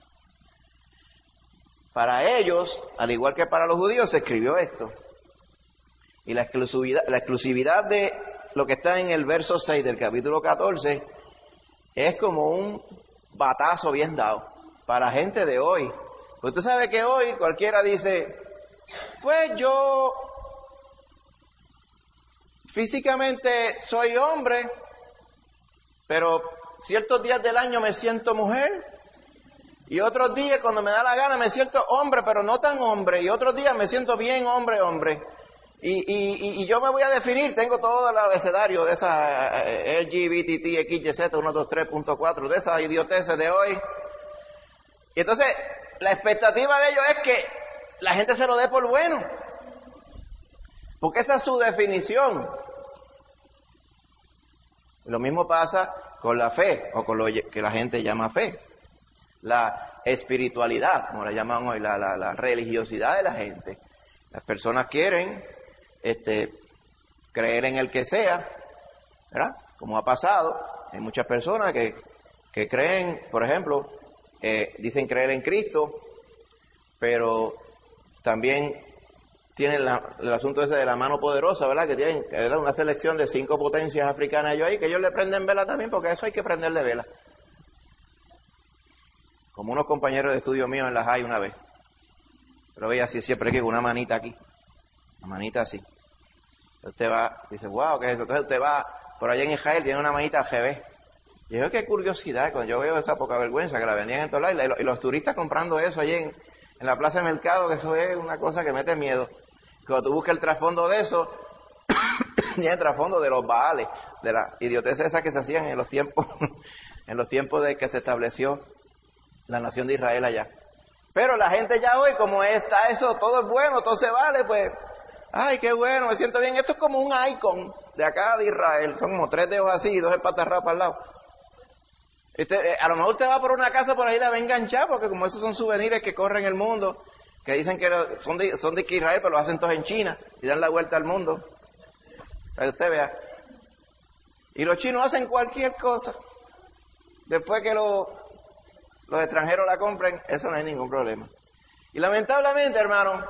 Para ellos, al igual que para los judíos, se escribió esto. Y la exclusividad de lo que está en el verso 6 del capítulo 14 es como un batazo bien dado para gente de hoy. Usted sabe que hoy cualquiera dice, pues yo físicamente soy hombre, pero ciertos días del año me siento mujer. Y otros días, cuando me da la gana, me siento hombre, pero no tan hombre. Y otros días me siento bien hombre. Y yo me voy a definir, tengo todo el abecedario de esa LGBTXYZ 123.4, de esas idioteces de hoy. Y entonces, la expectativa de ellos es que la gente se lo dé por bueno. Porque esa es su definición. Lo mismo pasa con la fe, o con lo que la gente llama fe. La espiritualidad, como la llaman hoy, la religiosidad de la gente. Las personas quieren creer en el que sea, ¿verdad? Como ha pasado, hay muchas personas que creen, por ejemplo, dicen creer en Cristo, pero también tienen el asunto ese de la mano poderosa, ¿verdad? Que tienen una selección de 5 potencias africanas ellos ahí, que ellos le prenden vela también, porque a eso hay que prenderle vela. Como unos compañeros de estudio míos en la high una vez. Pero veía así siempre que una manita aquí, una manita así. Usted va, dice, wow, ¿qué es eso? Entonces usted va por allá en Israel, tiene una manita al revés. Y yo, qué curiosidad, cuando yo veo esa poca vergüenza que la vendían en todos lados, y los turistas comprando eso allí en la plaza de mercado, que eso es una cosa que mete miedo. Cuando tú buscas el trasfondo de eso, y el trasfondo de los baales, de la idiotez esa que se hacían en los tiempos de que se estableció la nación de Israel allá. Pero la gente ya hoy, como está eso, todo es bueno, todo se vale, pues, ay, qué bueno, me siento bien. Esto es como un icon de acá de Israel, son como 3 dedos así y 2 espatarrados para el lado. A lo mejor usted va por una casa por ahí la va a enganchar, porque como esos son souvenirs que corren el mundo, que dicen que son de Israel, pero lo hacen todos en China y dan la vuelta al mundo. Para que usted vea. Y los chinos hacen cualquier cosa. Después que los extranjeros la compren, eso no hay ningún problema. Y lamentablemente, hermano,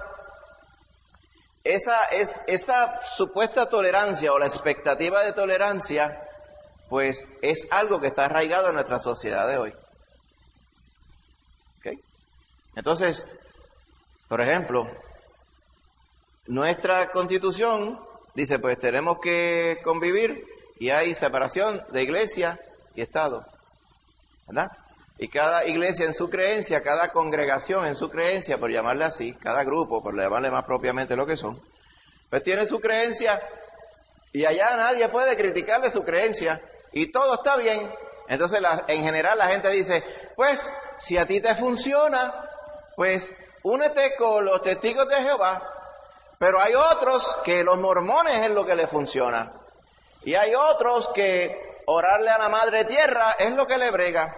esa supuesta tolerancia o la expectativa de tolerancia, pues es algo que está arraigado en nuestra sociedad de hoy. ¿Okay? Entonces, por ejemplo, nuestra Constitución dice, pues tenemos que convivir y hay separación de iglesia y Estado, ¿verdad? Y cada iglesia en su creencia, cada congregación en su creencia, por llamarle así, cada grupo, por llamarle más propiamente lo que son, pues tiene su creencia y allá nadie puede criticarle su creencia y todo está bien. Entonces en general la gente dice, pues si a ti te funciona, pues únete con los testigos de Jehová. Pero hay otros que los mormones es lo que les funciona. Y hay otros que orarle a la madre tierra es lo que le brega.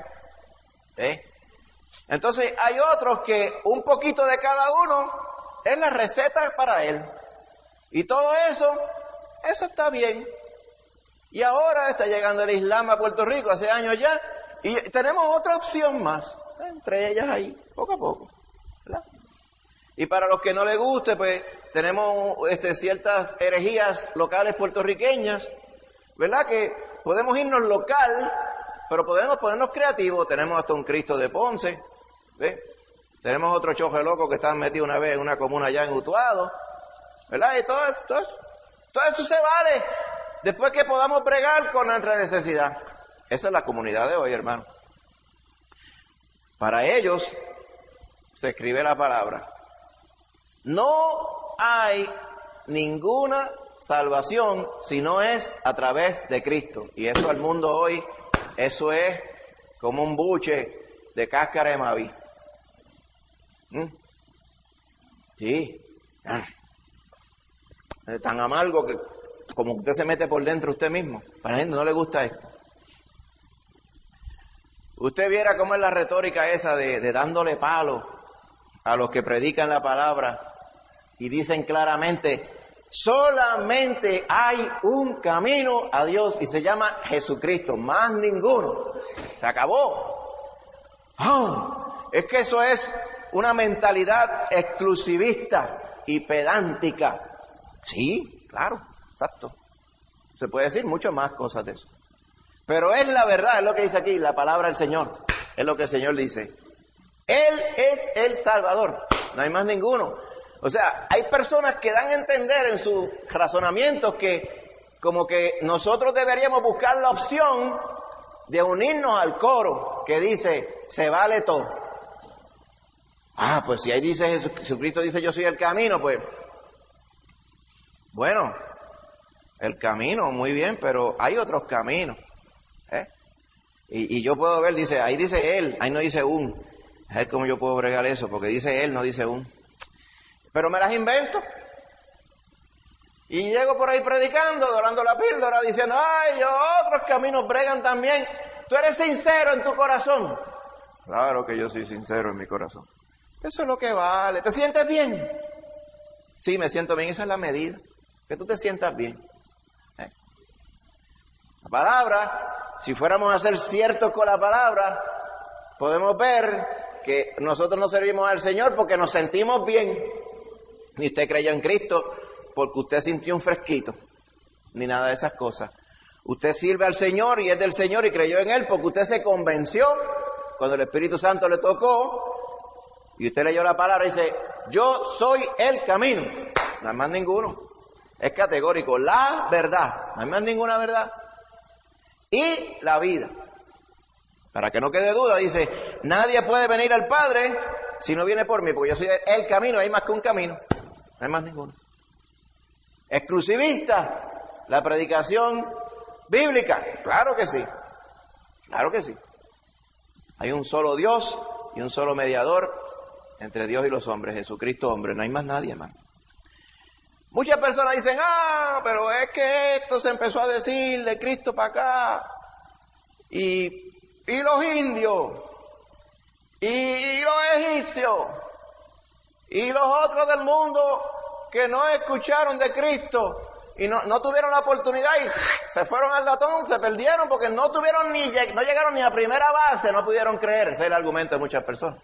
Entonces hay otros que un poquito de cada uno es la receta para él. Y todo eso está bien. Y ahora está llegando el Islam a Puerto Rico, hace años ya, y tenemos otra opción más, entre ellas ahí, poco a poco, ¿verdad? Y para los que no les guste, pues tenemos ciertas herejías locales puertorriqueñas, ¿verdad? Que podemos irnos local, pero podemos ponernos creativos. Tenemos hasta un Cristo de Ponce, ¿ves? Tenemos otro choje loco que están metido una vez en una comuna allá en Utuado, ¿verdad? Y todo eso se vale después que podamos bregar con nuestra necesidad. Esa es la comunidad de hoy, hermano. Para ellos se escribe la palabra. No hay ninguna salvación si no es a través de Cristo. Y eso al mundo hoy, eso es como un buche de cáscara de maví. Sí. Es tan amargo que como usted se mete por dentro usted mismo. Para la gente no le gusta esto. Usted viera cómo es la retórica esa de dándole palo a los que predican la palabra y dicen claramente, solamente hay un camino a Dios y se llama Jesucristo, más ninguno. Se acabó. Es que eso es una mentalidad exclusivista y pedántica. Sí, claro, exacto. Se puede decir muchas más cosas de eso. Pero es la verdad, es lo que dice aquí la palabra del Señor. Es lo que el Señor dice. Él es el Salvador, no hay más ninguno. O sea, hay personas que dan a entender en sus razonamientos que como que nosotros deberíamos buscar la opción de unirnos al coro que dice, se vale todo. Pues si ahí dice Jesucristo dice yo soy el camino, pues bueno, el camino, muy bien, pero hay otros caminos. Y yo puedo ver, dice, ahí dice él, ahí no dice un. A ver cómo yo puedo bregar eso, porque dice él, no dice un. Pero me las invento. Y llego por ahí predicando, dorando la píldora, diciendo, ay, otros caminos bregan también. Tú eres sincero en tu corazón. Claro que yo soy sincero en mi corazón. Eso es lo que vale. ¿Te sientes bien? Sí, me siento bien, esa es la medida. Que tú te sientas bien. La palabra, si fuéramos a ser ciertos con la palabra, podemos ver que nosotros no servimos al Señor porque nos sentimos bien. Ni usted creyó en Cristo porque usted sintió un fresquito, ni nada de esas cosas. Usted sirve al Señor y es del Señor y creyó en Él porque usted se convenció cuando el Espíritu Santo le tocó y usted leyó la palabra y dice, yo soy el camino. No hay más ninguno. Es categórico. La verdad. No hay más ninguna verdad. Y la vida. Para que no quede duda, dice, nadie puede venir al Padre si no viene por mí, porque yo soy el camino, hay más que un camino. No hay más ninguno. Exclusivista. La predicación bíblica. Claro que sí. Claro que sí. Hay un solo Dios y un solo mediador entre Dios y los hombres, Jesucristo hombre. No hay más nadie, hermano. Muchas personas dicen, pero es que esto se empezó a decir de Cristo para acá. Y los indios, y los egipcios, y los otros del mundo que no escucharon de Cristo y no tuvieron la oportunidad y se fueron al latón, se perdieron porque no llegaron ni a primera base, no pudieron creer. Ese es el argumento de muchas personas.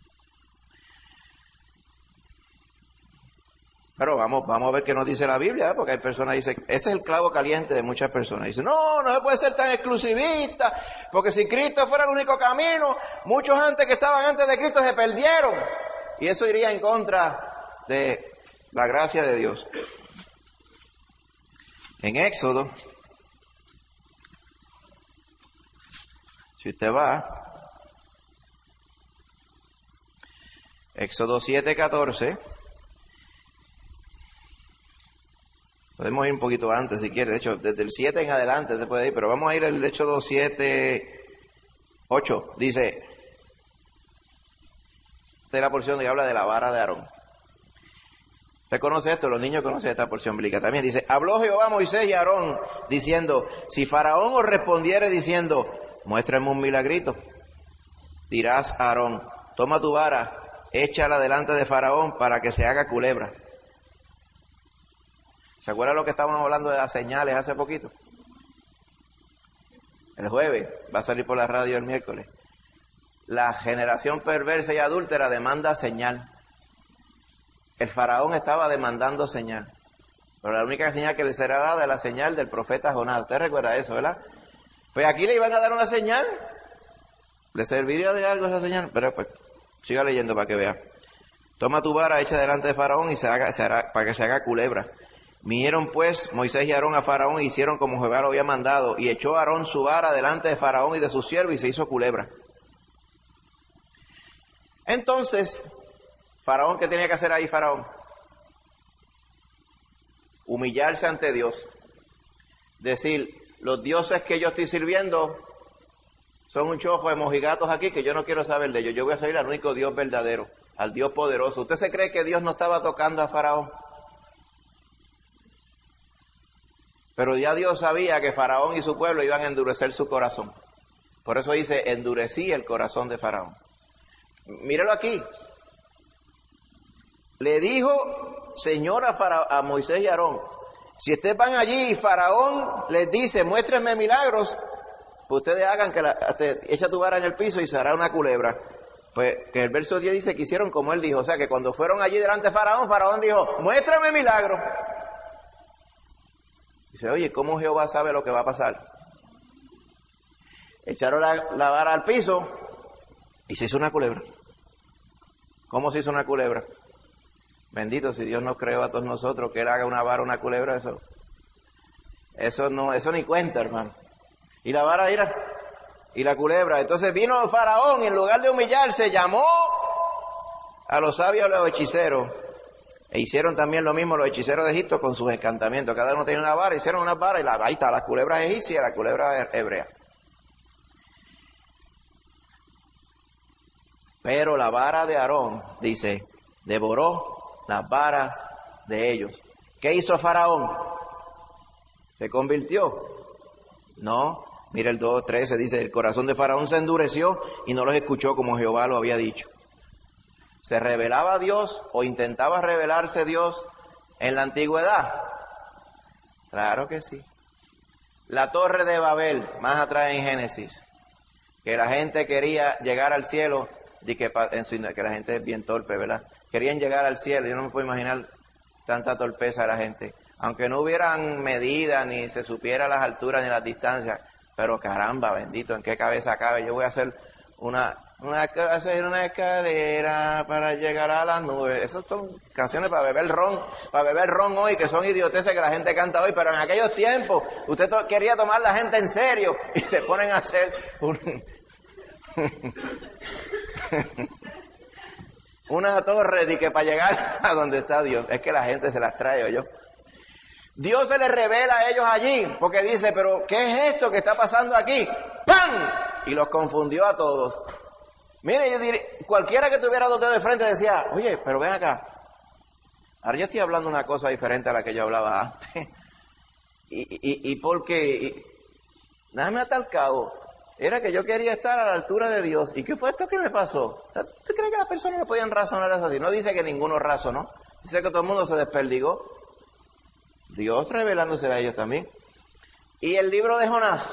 Pero vamos a ver qué nos dice la Biblia, porque hay personas que dicen, ese es el clavo caliente de muchas personas. Dicen, no se puede ser tan exclusivista, porque si Cristo fuera el único camino, muchos que estaban antes de Cristo se perdieron. Y eso iría en contra de la gracia de Dios. En Éxodo, si usted va, Éxodo 7:14, podemos ir un poquito antes si quiere, de hecho desde el 7 en adelante se puede ir, pero vamos a ir al Éxodo 7:8, dice, esta es la porción que habla de la vara de Aarón. ¿Usted conoce esto? Los niños conocen esta porción bíblica también. Dice, habló Jehová a Moisés y a Aarón, diciendo, si Faraón os respondiere diciendo, muéstrame un milagrito, dirás a Aarón, toma tu vara, échala delante de Faraón para que se haga culebra. ¿Se acuerdan lo que estábamos hablando de las señales hace poquito? El jueves, va a salir por la radio el miércoles. La generación perversa y adúltera demanda señal. El faraón estaba demandando señal. Pero la única señal que le será dada es la señal del profeta Jonás. Usted recuerda eso, ¿verdad? Pues aquí le iban a dar una señal. ¿Le serviría de algo esa señal? Pero pues, siga leyendo para que vea. Toma tu vara, echa delante de Faraón y se hará, para que se haga culebra. Vinieron pues Moisés y Aarón a Faraón e hicieron como Jehová lo había mandado. Y echó Aarón su vara delante de Faraón y de su siervo y se hizo culebra. Entonces, Faraón, ¿qué tenía que hacer ahí Faraón? Humillarse ante Dios. Decir, los dioses que yo estoy sirviendo son un chojo de mojigatos aquí que yo no quiero saber de ellos. Yo voy a servir al único Dios verdadero, al Dios poderoso. ¿Usted se cree que Dios no estaba tocando a Faraón? Pero ya Dios sabía que Faraón y su pueblo iban a endurecer su corazón. Por eso dice, endurecí el corazón de Faraón. Míralo aquí. Le dijo Señor a Moisés y a Aarón, si ustedes van allí y Faraón les dice, muéstrenme milagros, pues ustedes hagan echa tu vara en el piso y se hará una culebra. Pues que el verso 10 dice que hicieron como él dijo. O sea que cuando fueron allí delante de Faraón, Faraón dijo, muéstrame milagros. Dice, oye, ¿cómo Jehová sabe lo que va a pasar? Echaron la vara al piso y se hizo una culebra. ¿Cómo se hizo una culebra? Bendito, si Dios nos creó a todos nosotros, que Él haga una vara, una culebra, eso ni cuenta, hermano. Y la vara era, y la culebra. Entonces vino Faraón y en lugar de humillarse, llamó a los sabios, a los hechiceros. E hicieron también lo mismo los hechiceros de Egipto con sus encantamientos. Cada uno tenía una vara, hicieron una vara y ahí está, la culebra egipcia y la culebra hebrea. Pero la vara de Aarón, dice, devoró las varas de ellos. ¿Qué hizo Faraón? ¿Se convirtió? No. Mira el 2:13, dice, el corazón de Faraón se endureció y no los escuchó como Jehová lo había dicho. ¿Se revelaba a Dios o intentaba revelarse Dios en la antigüedad? Claro que sí. La torre de Babel, más atrás en Génesis, que la gente quería llegar al cielo, y que la gente es bien torpe, ¿verdad? Querían llegar al cielo, yo no me puedo imaginar tanta torpeza de la gente, aunque no hubieran medidas, ni se supiera las alturas ni las distancias, pero caramba, bendito, ¿en qué cabeza cabe? Yo voy a hacer una escalera para llegar a las nubes. Esas son canciones para beber ron hoy, que son idioteces que la gente canta hoy, pero en aquellos tiempos usted quería tomar la gente en serio y se ponen a hacer una torre de que para llegar a donde está Dios. Es que la gente se las trae, yo. Dios se les revela a ellos allí, porque dice, pero ¿qué es esto que está pasando aquí? ¡Pam! Y los confundió a todos. Mire, yo diría, cualquiera que tuviera dos dedos de frente decía, oye, pero ven acá. Ahora yo estoy hablando una cosa diferente a la que yo hablaba antes. Y porque, nada me ata al cabo, era que yo quería estar a la altura de Dios. ¿Y qué fue esto que me pasó? ¿Tú crees que las personas no podían razonar eso así? No dice que ninguno razonó. Dice que todo el mundo se desperdigó. Dios revelándose a ellos también. Y el libro de Jonás,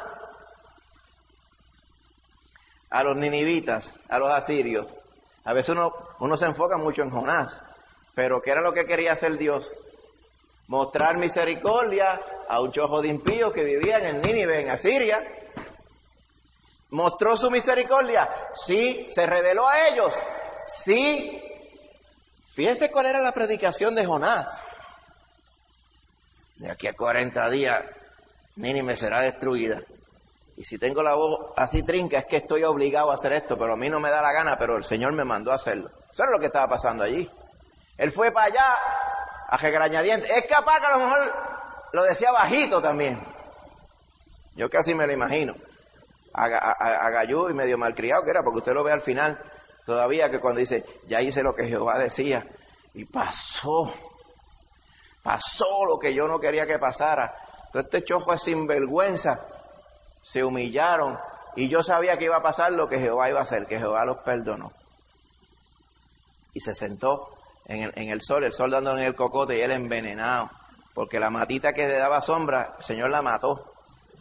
a los ninivitas, a los asirios. A veces uno se enfoca mucho en Jonás, pero ¿qué era lo que quería hacer Dios? Mostrar misericordia a un chojo de impíos que vivían en Nínive, en Asiria. ¿Mostró su misericordia? Sí. ¿Se reveló a ellos? Sí. Fíjense cuál era la predicación de Jonás. De aquí a 40 días, Nínive será destruida. Y si tengo la voz así trinca, es que estoy obligado a hacer esto, pero a mí no me da la gana, pero el Señor me mandó a hacerlo. Eso es lo que estaba pasando allí. Él fue para allá, a regañadientes. Es capaz que a lo mejor lo decía bajito también. Yo casi me lo imagino. A Gallú y medio malcriado que era, porque usted lo ve al final, todavía que cuando dice, ya hice lo que Jehová decía, y pasó lo que yo no quería que pasara. Todo este chojo es sinvergüenza. Se humillaron y yo sabía que iba a pasar lo que Jehová iba a hacer, que Jehová los perdonó. Y se sentó en el sol dándole en el cocote y él envenenado, porque la matita que le daba sombra, el Señor la mató.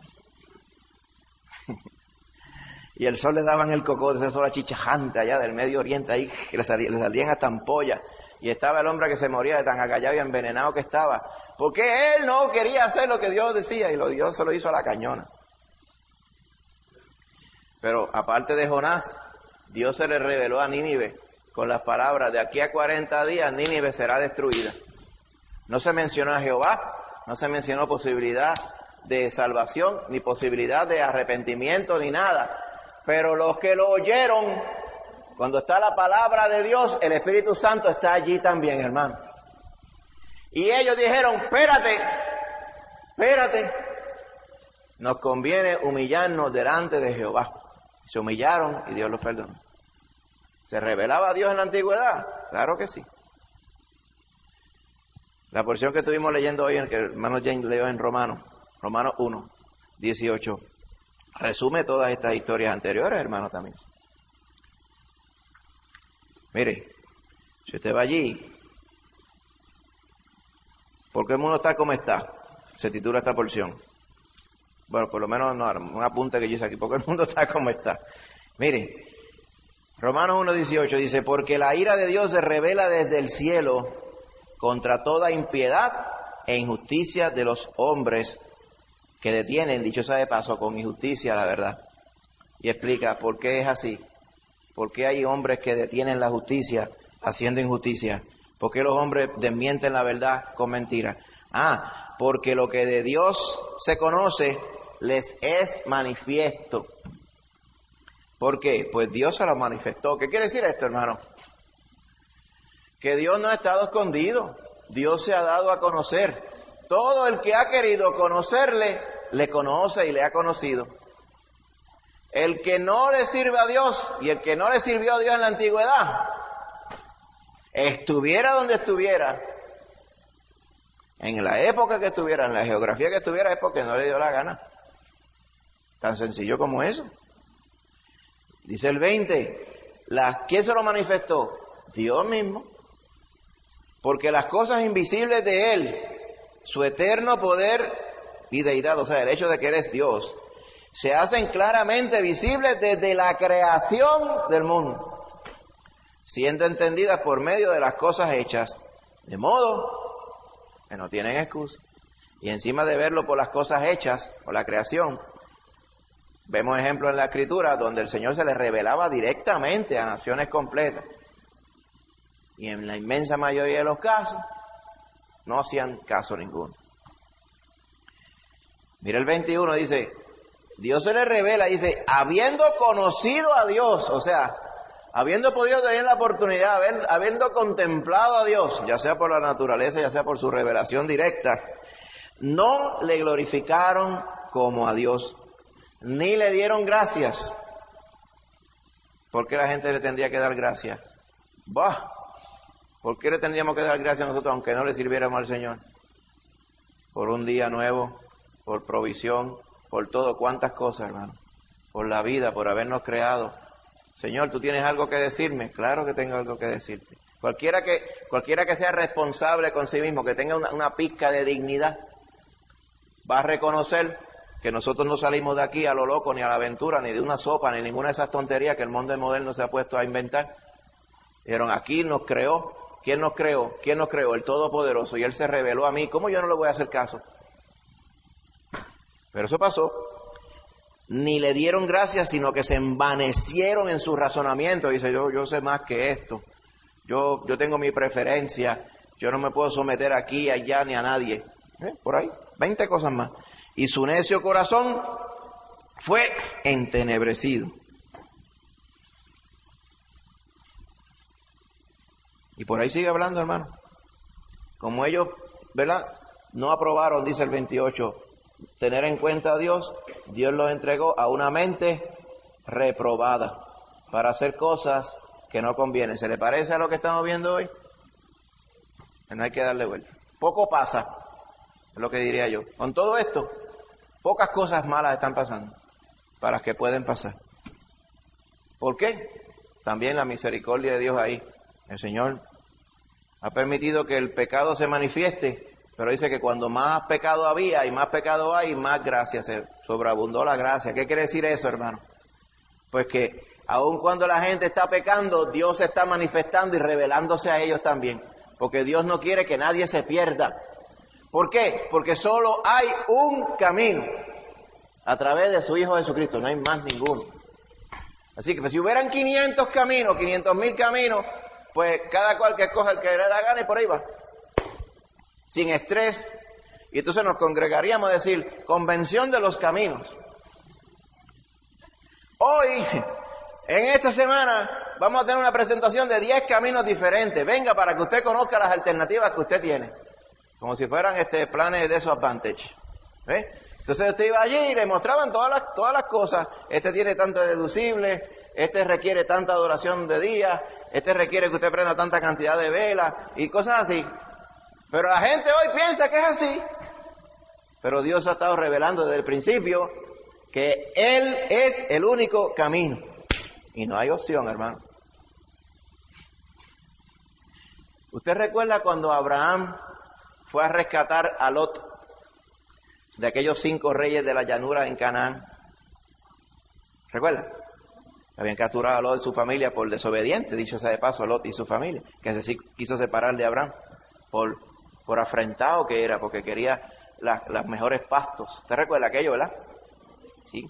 Y el sol le daba en el cocote, ese sol achichajante allá del Medio Oriente, ahí que le salían hasta ampollas. Y estaba el hombre que se moría de tan agallado y envenenado que estaba, porque él no quería hacer lo que Dios decía, y Dios se lo hizo a la cañona. Pero aparte de Jonás, Dios se le reveló a Nínive con las palabras, de aquí a 40 días Nínive será destruida. No se mencionó a Jehová, no se mencionó posibilidad de salvación, ni posibilidad de arrepentimiento, ni nada. Pero los que lo oyeron, cuando está la palabra de Dios, el Espíritu Santo está allí también, hermano. Y ellos dijeron, espérate, nos conviene humillarnos delante de Jehová. Se humillaron y Dios los perdonó. ¿Se revelaba a Dios en la antigüedad? Claro que sí. La porción que estuvimos leyendo hoy, que el hermano James leyó en Romanos 1, 18, resume todas estas historias anteriores, hermano, también. Mire, si usted va allí, ¿por qué el mundo está como está? Se titula esta porción. Bueno, por lo menos no, un apunte que yo hice aquí, porque el mundo está como está. Mire, Romanos 1:18 dice, porque la ira de Dios se revela desde el cielo contra toda impiedad e injusticia de los hombres que detienen, dicho sea de paso, con injusticia la verdad. Y explica por qué es así. ¿Por qué hay hombres que detienen la justicia haciendo injusticia? ¿Por qué los hombres desmienten la verdad con mentiras? Porque lo que de Dios se conoce les es manifiesto. ¿Por qué? Pues Dios se lo manifestó. ¿Qué quiere decir esto, hermano? Que Dios no ha estado escondido. Dios se ha dado a conocer. Todo el que ha querido conocerle, le conoce y le ha conocido. El que no le sirve a Dios y el que no le sirvió a Dios en la antigüedad, estuviera donde estuviera, en la época que estuviera, en la geografía que estuviera, es porque no le dio la gana. Tan sencillo como eso. Dice el 20, ¿quién se lo manifestó? Dios mismo. Porque las cosas invisibles de Él, su eterno poder y deidad, o sea, el hecho de que eres Dios, se hacen claramente visibles desde la creación del mundo, siendo entendidas por medio de las cosas hechas, de modo que no tienen excusa. Y encima de verlo por las cosas hechas, por la creación, vemos ejemplos en la Escritura donde el Señor se le revelaba directamente a naciones completas. Y en la inmensa mayoría de los casos, no hacían caso ninguno. Mira el 21, dice, Dios se le revela, dice, habiendo conocido a Dios, o sea, habiendo podido tener la oportunidad, habiendo contemplado a Dios, ya sea por la naturaleza, ya sea por su revelación directa, no le glorificaron como a Dios, ni le dieron gracias. ¿Por qué la gente le tendría que dar gracias? Bah, ¿por qué le tendríamos que dar gracias a nosotros aunque no le sirviéramos al Señor? Por un día nuevo, por provisión, por todo, cuántas cosas, hermano, por la vida, por habernos creado. Señor, ¿tú tienes algo que decirme? Claro que tengo algo que decirte. Cualquiera que sea responsable con sí mismo, que tenga una pizca de dignidad, va a reconocer que nosotros no salimos de aquí a lo loco, ni a la aventura, ni de una sopa, ni ninguna de esas tonterías que el mundo moderno se ha puesto a inventar. Dijeron, aquí nos creó. ¿Quién nos creó? ¿Quién nos creó? El Todopoderoso. Y Él se reveló a mí. ¿Cómo yo no le voy a hacer caso? Pero eso pasó. Ni le dieron gracias, sino que se envanecieron en su razonamiento. Dice, yo sé más que esto. Yo tengo mi preferencia. Yo no me puedo someter aquí, allá, ni a nadie. Por ahí, 20 cosas más. Y su necio corazón fue entenebrecido. Y por ahí sigue hablando, hermano. Como ellos, ¿verdad? No aprobaron, dice el 28, tener en cuenta a Dios, Dios los entregó a una mente reprobada para hacer cosas que no convienen. ¿Se le parece a lo que estamos viendo hoy? No hay que darle vuelta. Poco pasa, es lo que diría yo. Con todo esto, pocas cosas malas están pasando para las que pueden pasar. ¿Por qué? También la misericordia de Dios ahí. El Señor ha permitido que el pecado se manifieste, pero dice que cuando más pecado había y más pecado hay, más gracia, se sobreabundó la gracia. ¿Qué quiere decir eso, hermano? Pues que aun cuando la gente está pecando, Dios se está manifestando y revelándose a ellos también, porque Dios no quiere que nadie se pierda. ¿Por qué? Porque solo hay un camino, a través de su Hijo Jesucristo, no hay más ninguno. Así que pues, si hubieran 500 caminos, 500,000 caminos, pues cada cual que escoja el que le da gana y por ahí va, sin estrés. Y entonces nos congregaríamos a decir, convención de los caminos. Hoy, en esta semana, vamos a tener una presentación de 10 caminos diferentes. Venga, para que usted conozca las alternativas que usted tiene. Como si fueran planes de disadvantage. Entonces usted iba allí y le mostraban todas las cosas. Este tiene tanto deducible, este requiere tanta adoración de día, este requiere que usted prenda tanta cantidad de velas y cosas así. Pero la gente hoy piensa que es así. Pero Dios ha estado revelando desde el principio que Él es el único camino. Y no hay opción, hermano. ¿Usted recuerda cuando Abraham fue a rescatar a Lot de aquellos 5 reyes de la llanura en Canaán? ¿Recuerda? Habían capturado a Lot y su familia por desobediente, dicho sea de paso, Lot y su familia, que se quiso separar de Abraham por afrentado que era, porque quería las mejores pastos. ¿Usted recuerda aquello, verdad? Sí.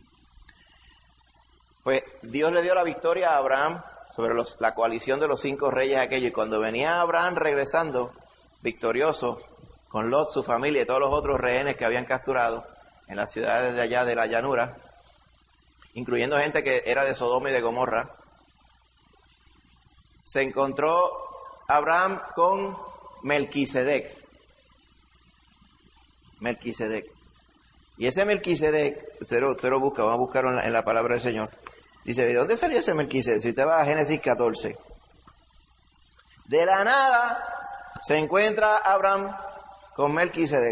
Pues Dios le dio la victoria a Abraham sobre la coalición de los 5 reyes aquellos, y cuando venía Abraham regresando victorioso con Lot, su familia y todos los otros rehenes que habían capturado en las ciudades de allá de la llanura, incluyendo gente que era de Sodoma y de Gomorra, se encontró Abraham con Melquisedec. Y ese Melquisedec, usted lo busca, vamos a buscarlo en la palabra del Señor. Dice, ¿de dónde salió ese Melquisedec? Si usted va a Génesis 14. De la nada se encuentra Abraham con Melquisedec.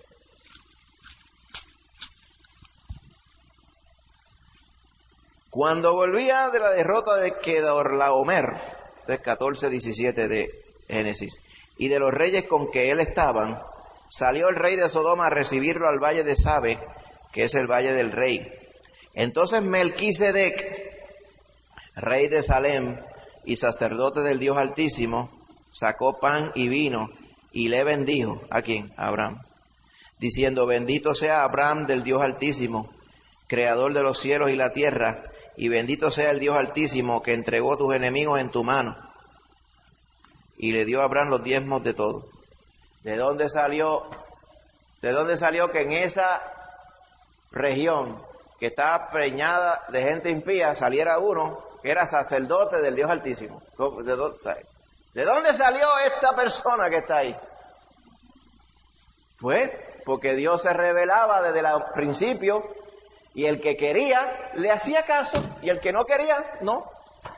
Cuando volvía de la derrota de Kedorlaomer, 14:17 de Génesis, y de los reyes con que él estaban, salió el rey de Sodoma a recibirlo al valle de Sabe, que es el valle del rey. Entonces Melquisedec, rey de Salem y sacerdote del Dios Altísimo, sacó pan y vino y le bendijo. ¿A quién? A Abraham. Diciendo, bendito sea Abraham del Dios Altísimo, creador de los cielos y la tierra, y bendito sea el Dios Altísimo que entregó tus enemigos en tu mano. Y le dio a Abraham los diezmos de todo. ¿De dónde salió que en esa región que estaba preñada de gente impía saliera uno que era sacerdote del Dios Altísimo? ¿De dónde salió esta persona que está ahí? Pues porque Dios se revelaba desde el principio, y el que quería le hacía caso, y el que no quería, no.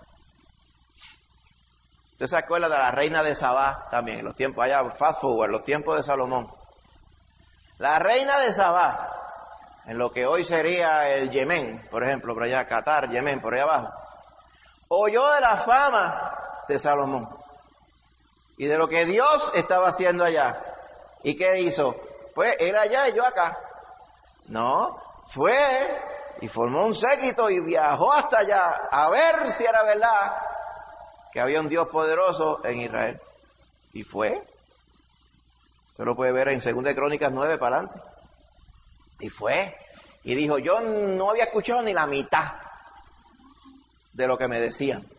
¿Usted se acuerda de la reina de Sabá también? En los tiempos, allá, fast forward, los tiempos de Salomón. La reina de Sabá, en lo que hoy sería el Yemen, por ejemplo, por allá, Qatar, Yemen, por allá abajo, oyó de la fama de Salomón y de lo que Dios estaba haciendo allá. ¿Y qué hizo? Pues él allá y yo acá. No, fue y formó un séquito y viajó hasta allá a ver si era verdad que había un Dios poderoso en Israel. Y fue. Usted lo puede ver en 2 Crónicas 9 para adelante. Y fue. Y dijo, yo no había escuchado ni la mitad de lo que me decían.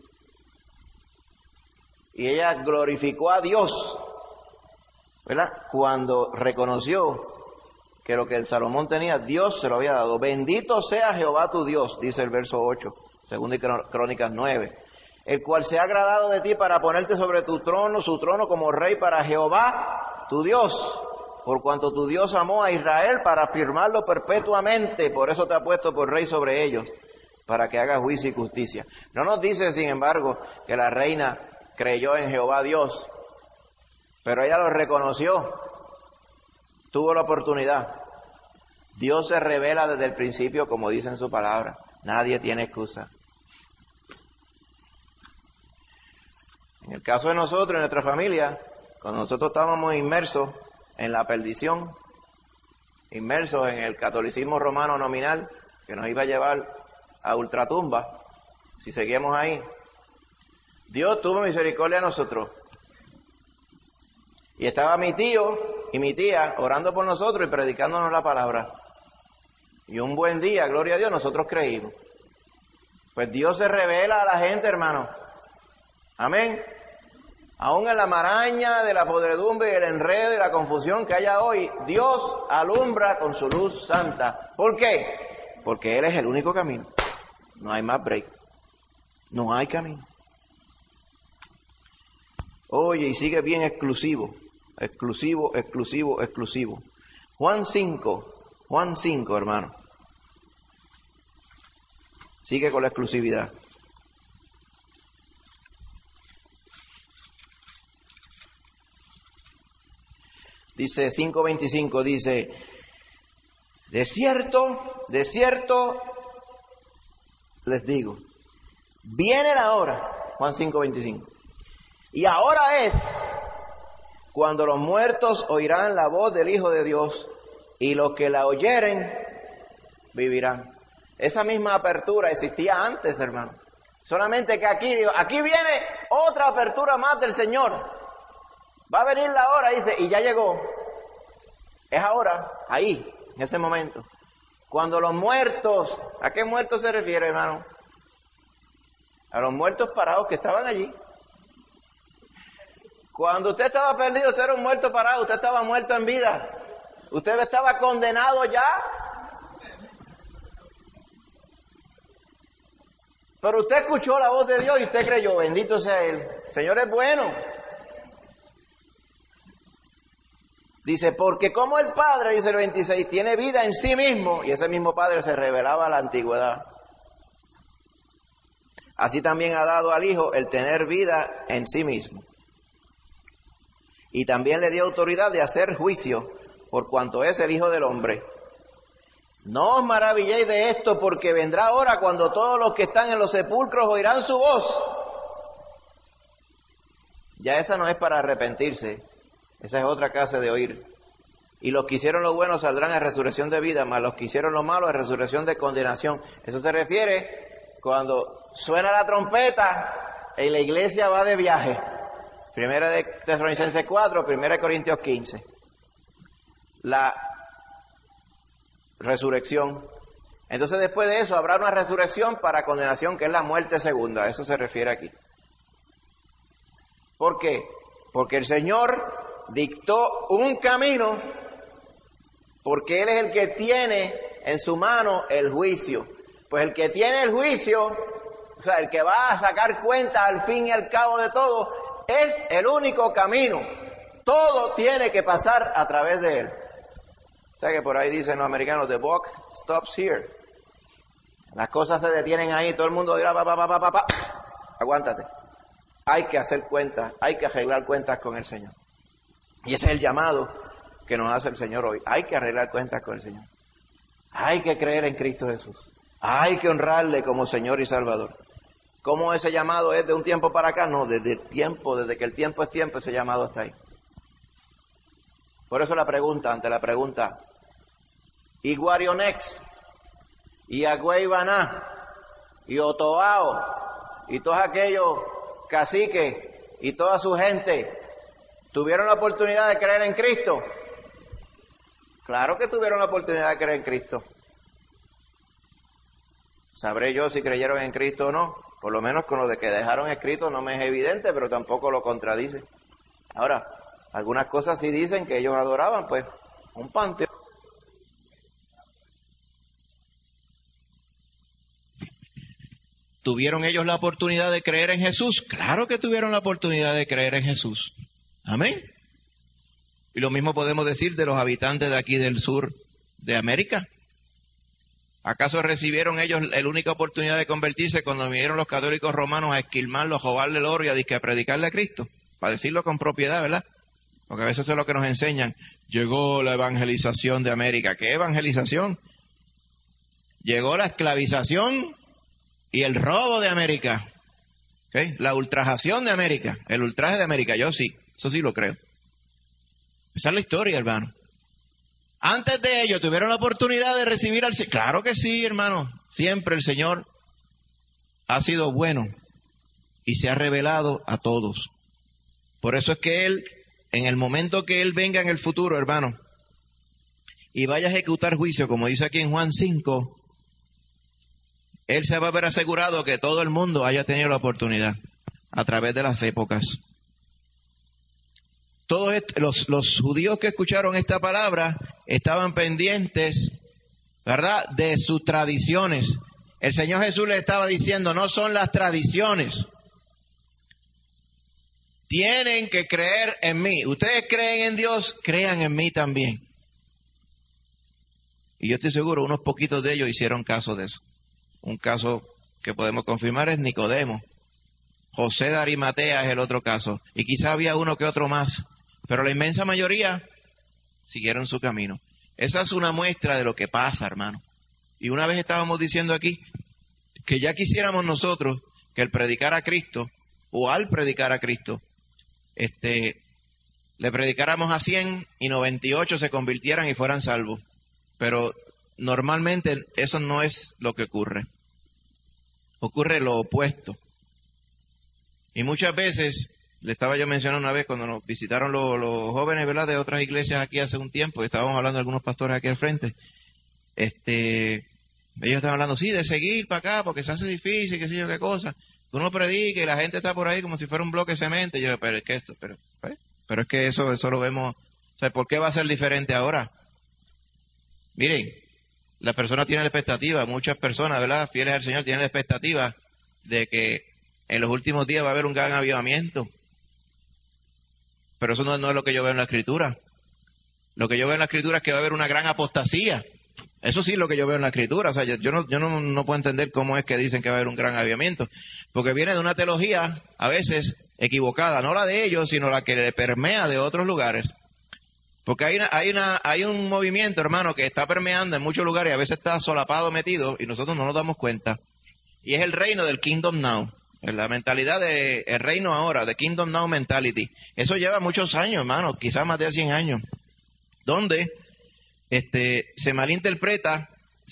Y ella glorificó a Dios, ¿verdad? Cuando reconoció que lo que el Salomón tenía, Dios se lo había dado. Bendito sea Jehová tu Dios, dice el verso 8, 2 Crónicas 9, el cual se ha agradado de ti para ponerte sobre tu trono, su trono como rey para Jehová tu Dios, por cuanto tu Dios amó a Israel para afirmarlo perpetuamente, por eso te ha puesto por rey sobre ellos, para que haga juicio y justicia. No nos dice, sin embargo, que la reina creyó en Jehová Dios, pero ella lo reconoció, tuvo la oportunidad. Dios se revela desde el principio, como dice en su palabra. Nadie tiene excusa. En el caso de nosotros, en nuestra familia, cuando nosotros estábamos inmersos en la perdición, inmersos en el catolicismo romano nominal, que nos iba a llevar a ultratumba, si seguíamos ahí, Dios tuvo misericordia de nosotros. Y estaba mi tío y mi tía orando por nosotros y predicándonos la palabra. Y un buen día, gloria a Dios, nosotros creímos. Pues Dios se revela a la gente, hermano. Amén. Aún en la maraña de la podredumbre y el enredo y la confusión que haya hoy, Dios alumbra con su luz santa. ¿Por qué? Porque Él es el único camino. No hay más break. No hay camino. Oye, y sigue bien exclusivo. Exclusivo, exclusivo, exclusivo. Juan 5, hermano. Sigue con la exclusividad. Dice 5:25, dice, de cierto, les digo, viene la hora, Juan 5:25, y ahora es cuando los muertos oirán la voz del Hijo de Dios, y los que la oyeren vivirán. Esa misma apertura existía antes, hermano. Solamente que aquí viene otra apertura más del Señor. Va a venir la hora, dice, y ya llegó. Es ahora, ahí, en ese momento. Cuando los muertos, ¿a qué muertos se refiere, hermano? A los muertos parados que estaban allí. Cuando usted estaba perdido, usted era un muerto parado, usted estaba muerto en vida. Usted estaba condenado ya. Pero usted escuchó la voz de Dios y usted creyó, bendito sea Él. El Señor es bueno. Dice, porque como el Padre, dice el 26, tiene vida en sí mismo, y ese mismo Padre se revelaba a la antigüedad, así también ha dado al Hijo el tener vida en sí mismo. Y también le dio autoridad de hacer juicio, por cuanto es el Hijo del Hombre. No os maravilléis de esto, porque vendrá hora cuando todos los que están en los sepulcros oirán su voz. Ya esa no es para arrepentirse, esa es otra clase de oír. Y los que hicieron lo bueno saldrán en resurrección de vida, mas los que hicieron lo malo en resurrección de condenación. Eso se refiere cuando suena la trompeta y la iglesia va de viaje. Primera de Tesalonicenses 4, Primera de Corintios 15. La resurrección. Entonces después de eso habrá una resurrección para condenación, que es la muerte segunda. A eso se refiere aquí. ¿Por qué? Porque el Señor dictó un camino, porque Él es el que tiene en su mano el juicio. Pues el que tiene el juicio, o sea, el que va a sacar cuenta al fin y al cabo de todo, es el único camino. Todo tiene que pasar a través de Él. O sea que por ahí dicen los americanos, the buck stops here. Las cosas se detienen ahí, todo el mundo dirá, aguántate. Hay que hacer cuentas, hay que arreglar cuentas con el Señor. Y ese es el llamado que nos hace el Señor hoy. Hay que arreglar cuentas con el Señor. Hay que creer en Cristo Jesús. Hay que honrarle como Señor y Salvador. ¿Cómo ese llamado es de un tiempo para acá? No, desde que el tiempo es tiempo, ese llamado está ahí. Por eso ante la pregunta, y Guarionex, y Agüeybaná, y Otoao, y todos aquellos caciques, y toda su gente, ¿tuvieron la oportunidad de creer en Cristo? Claro que tuvieron la oportunidad de creer en Cristo. ¿Sabré yo si creyeron en Cristo o no? Por lo menos con lo de que dejaron escrito no me es evidente, pero tampoco lo contradice. Ahora, algunas cosas sí dicen que ellos adoraban, pues, un panteón. ¿Tuvieron ellos la oportunidad de creer en Jesús? Claro que tuvieron la oportunidad de creer en Jesús. Amén. Y lo mismo podemos decir de los habitantes de aquí del sur de América. ¿Acaso recibieron ellos la única oportunidad de convertirse cuando vinieron los católicos romanos a esquilmarlos, a robarle el oro y a predicarle a Cristo? Para decirlo con propiedad, ¿verdad? Porque a veces eso es lo que nos enseñan. Llegó la evangelización de América. ¿Qué evangelización? Llegó la esclavización y el robo de América. ¿Okay? La ultrajación de América. El ultraje de América. Yo sí, eso sí lo creo. Esa es la historia, hermano. Antes de ello, ¿tuvieron la oportunidad de recibir al Señor? Claro que sí, hermano. Siempre el Señor ha sido bueno y se ha revelado a todos. Por eso es que Él, en el momento que Él venga en el futuro, hermano, y vaya a ejecutar juicio, como dice aquí en Juan 5, Él se va a ver asegurado que todo el mundo haya tenido la oportunidad a través de las épocas. Todos los judíos que escucharon esta palabra estaban pendientes, ¿verdad?, de sus tradiciones. El Señor Jesús les estaba diciendo, no son las tradiciones. Tienen que creer en mí. Ustedes creen en Dios, crean en mí también. Y yo estoy seguro, unos poquitos de ellos hicieron caso de eso. Un caso que podemos confirmar es Nicodemo. José de Arimatea es el otro caso. Y quizá había uno que otro más. Pero la inmensa mayoría siguieron su camino. Esa es una muestra de lo que pasa, hermano. Y una vez estábamos diciendo aquí que ya quisiéramos nosotros que el predicar a Cristo, o al predicar a Cristo, le predicáramos a 100 y 98 se convirtieran y fueran salvos. Pero normalmente eso no es lo que ocurre. Ocurre lo opuesto. Y muchas veces, le estaba yo mencionando una vez cuando nos visitaron los jóvenes, ¿verdad?, de otras iglesias aquí hace un tiempo, y estábamos hablando de algunos pastores aquí al frente. Ellos estaban hablando, sí, de seguir para acá, porque se hace difícil, qué sé yo, qué cosa. Uno predica y la gente está por ahí como si fuera un bloque de cemento. Y yo, pero es que pero es que eso lo vemos. O sea, ¿por qué va a ser diferente ahora? Miren, la persona tiene la expectativa, muchas personas, ¿verdad?, fieles al Señor, tienen la expectativa de que en los últimos días va a haber un gran avivamiento. Pero eso no es lo que yo veo en la Escritura. Lo que yo veo en la Escritura es que va a haber una gran apostasía. Eso sí es lo que yo veo en la Escritura. O sea, yo no puedo entender cómo es que dicen que va a haber un gran avivamiento. Porque viene de una teología, a veces, equivocada. No la de ellos, sino la que le permea de otros lugares. Porque hay un movimiento, hermano, que está permeando en muchos lugares y a veces está solapado, metido, y nosotros no nos damos cuenta. Y es el reino del Kingdom Now. La mentalidad de el reino ahora, de Kingdom Now Mentality. Eso lleva muchos años, hermano, quizás más de 100 años. donde se malinterpreta,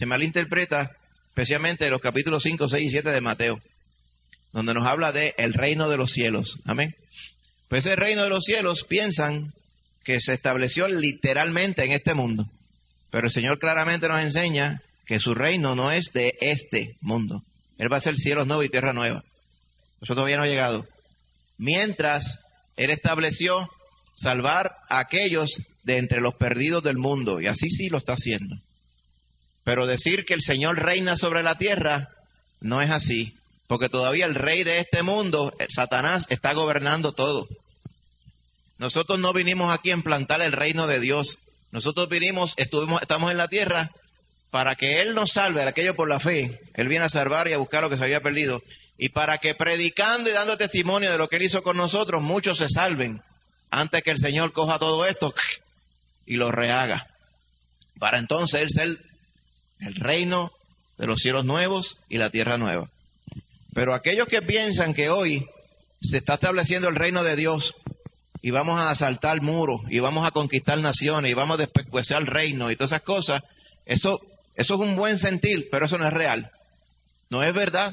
especialmente los capítulos 5, 6 y 7 de Mateo, donde nos habla de el reino de los cielos. Amén. Pues ese reino de los cielos piensan que se estableció literalmente en este mundo. Pero el Señor claramente nos enseña que su reino no es de este mundo. Él va a ser cielos nuevos y tierra nueva. Eso todavía no ha llegado. Mientras Él estableció salvar a aquellos de entre los perdidos del mundo. Y así sí lo está haciendo. Pero decir que el Señor reina sobre la tierra no es así. Porque todavía el rey de este mundo, Satanás, está gobernando todo. Nosotros no vinimos aquí a implantar el reino de Dios. Nosotros estamos en la tierra para que Él nos salve, aquello por la fe. Él viene a salvar y a buscar lo que se había perdido. Y para que predicando y dando testimonio de lo que Él hizo con nosotros, muchos se salven. Antes que el Señor coja todo esto y lo rehaga. Para entonces Él ser el reino de los cielos nuevos y la tierra nueva. Pero aquellos que piensan que hoy se está estableciendo el reino de Dios y vamos a asaltar muros y vamos a conquistar naciones y vamos a despescuezar el reino y todas esas cosas, eso es un buen sentir, pero eso no es real. No es verdad.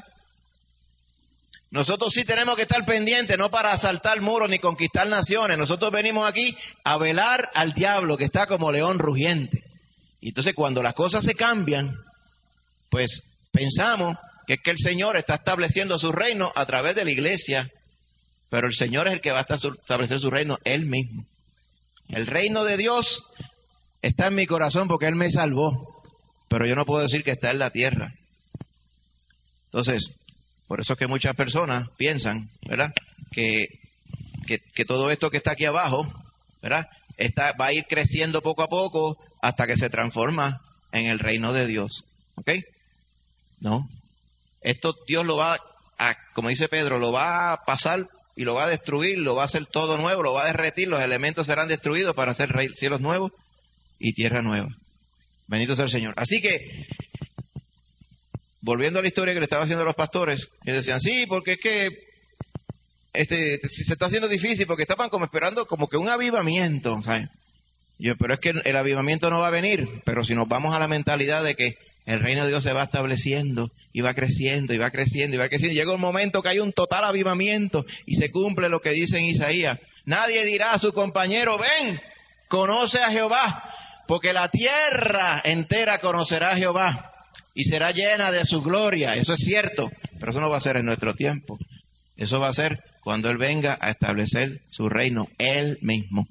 Nosotros sí tenemos que estar pendientes, no para asaltar muros ni conquistar naciones. Nosotros venimos aquí a velar al diablo que está como león rugiente. Y entonces cuando las cosas se cambian, pues pensamos que es que el Señor está estableciendo su reino a través de la iglesia, pero el Señor es el que va a establecer su reino Él mismo. El reino de Dios está en mi corazón porque Él me salvó, pero yo no puedo decir que está en la tierra. Entonces, por eso es que muchas personas piensan, ¿verdad?, que todo esto que está aquí abajo, ¿verdad?, va a ir creciendo poco a poco hasta que se transforma en el reino de Dios. ¿Ok? No. Esto Dios lo va a, como dice Pedro, lo va a pasar y lo va a destruir, lo va a hacer todo nuevo, lo va a derretir, los elementos serán destruidos para hacer cielos nuevos y tierra nueva. Bendito sea el Señor. Así que, volviendo a la historia que le estaba haciendo los pastores, ellos decían, sí, porque es que se está haciendo difícil, porque estaban como esperando como que un avivamiento, ¿sabes? Pero es que el avivamiento no va a venir, pero si nos vamos a la mentalidad de que el reino de Dios se va estableciendo y va creciendo y va creciendo y va creciendo. Llega un momento que hay un total avivamiento y se cumple lo que dice en Isaías. Nadie dirá a su compañero, ven, conoce a Jehová, porque la tierra entera conocerá a Jehová y será llena de su gloria. Eso es cierto, pero eso no va a ser en nuestro tiempo. Eso va a ser cuando Él venga a establecer su reino Él mismo.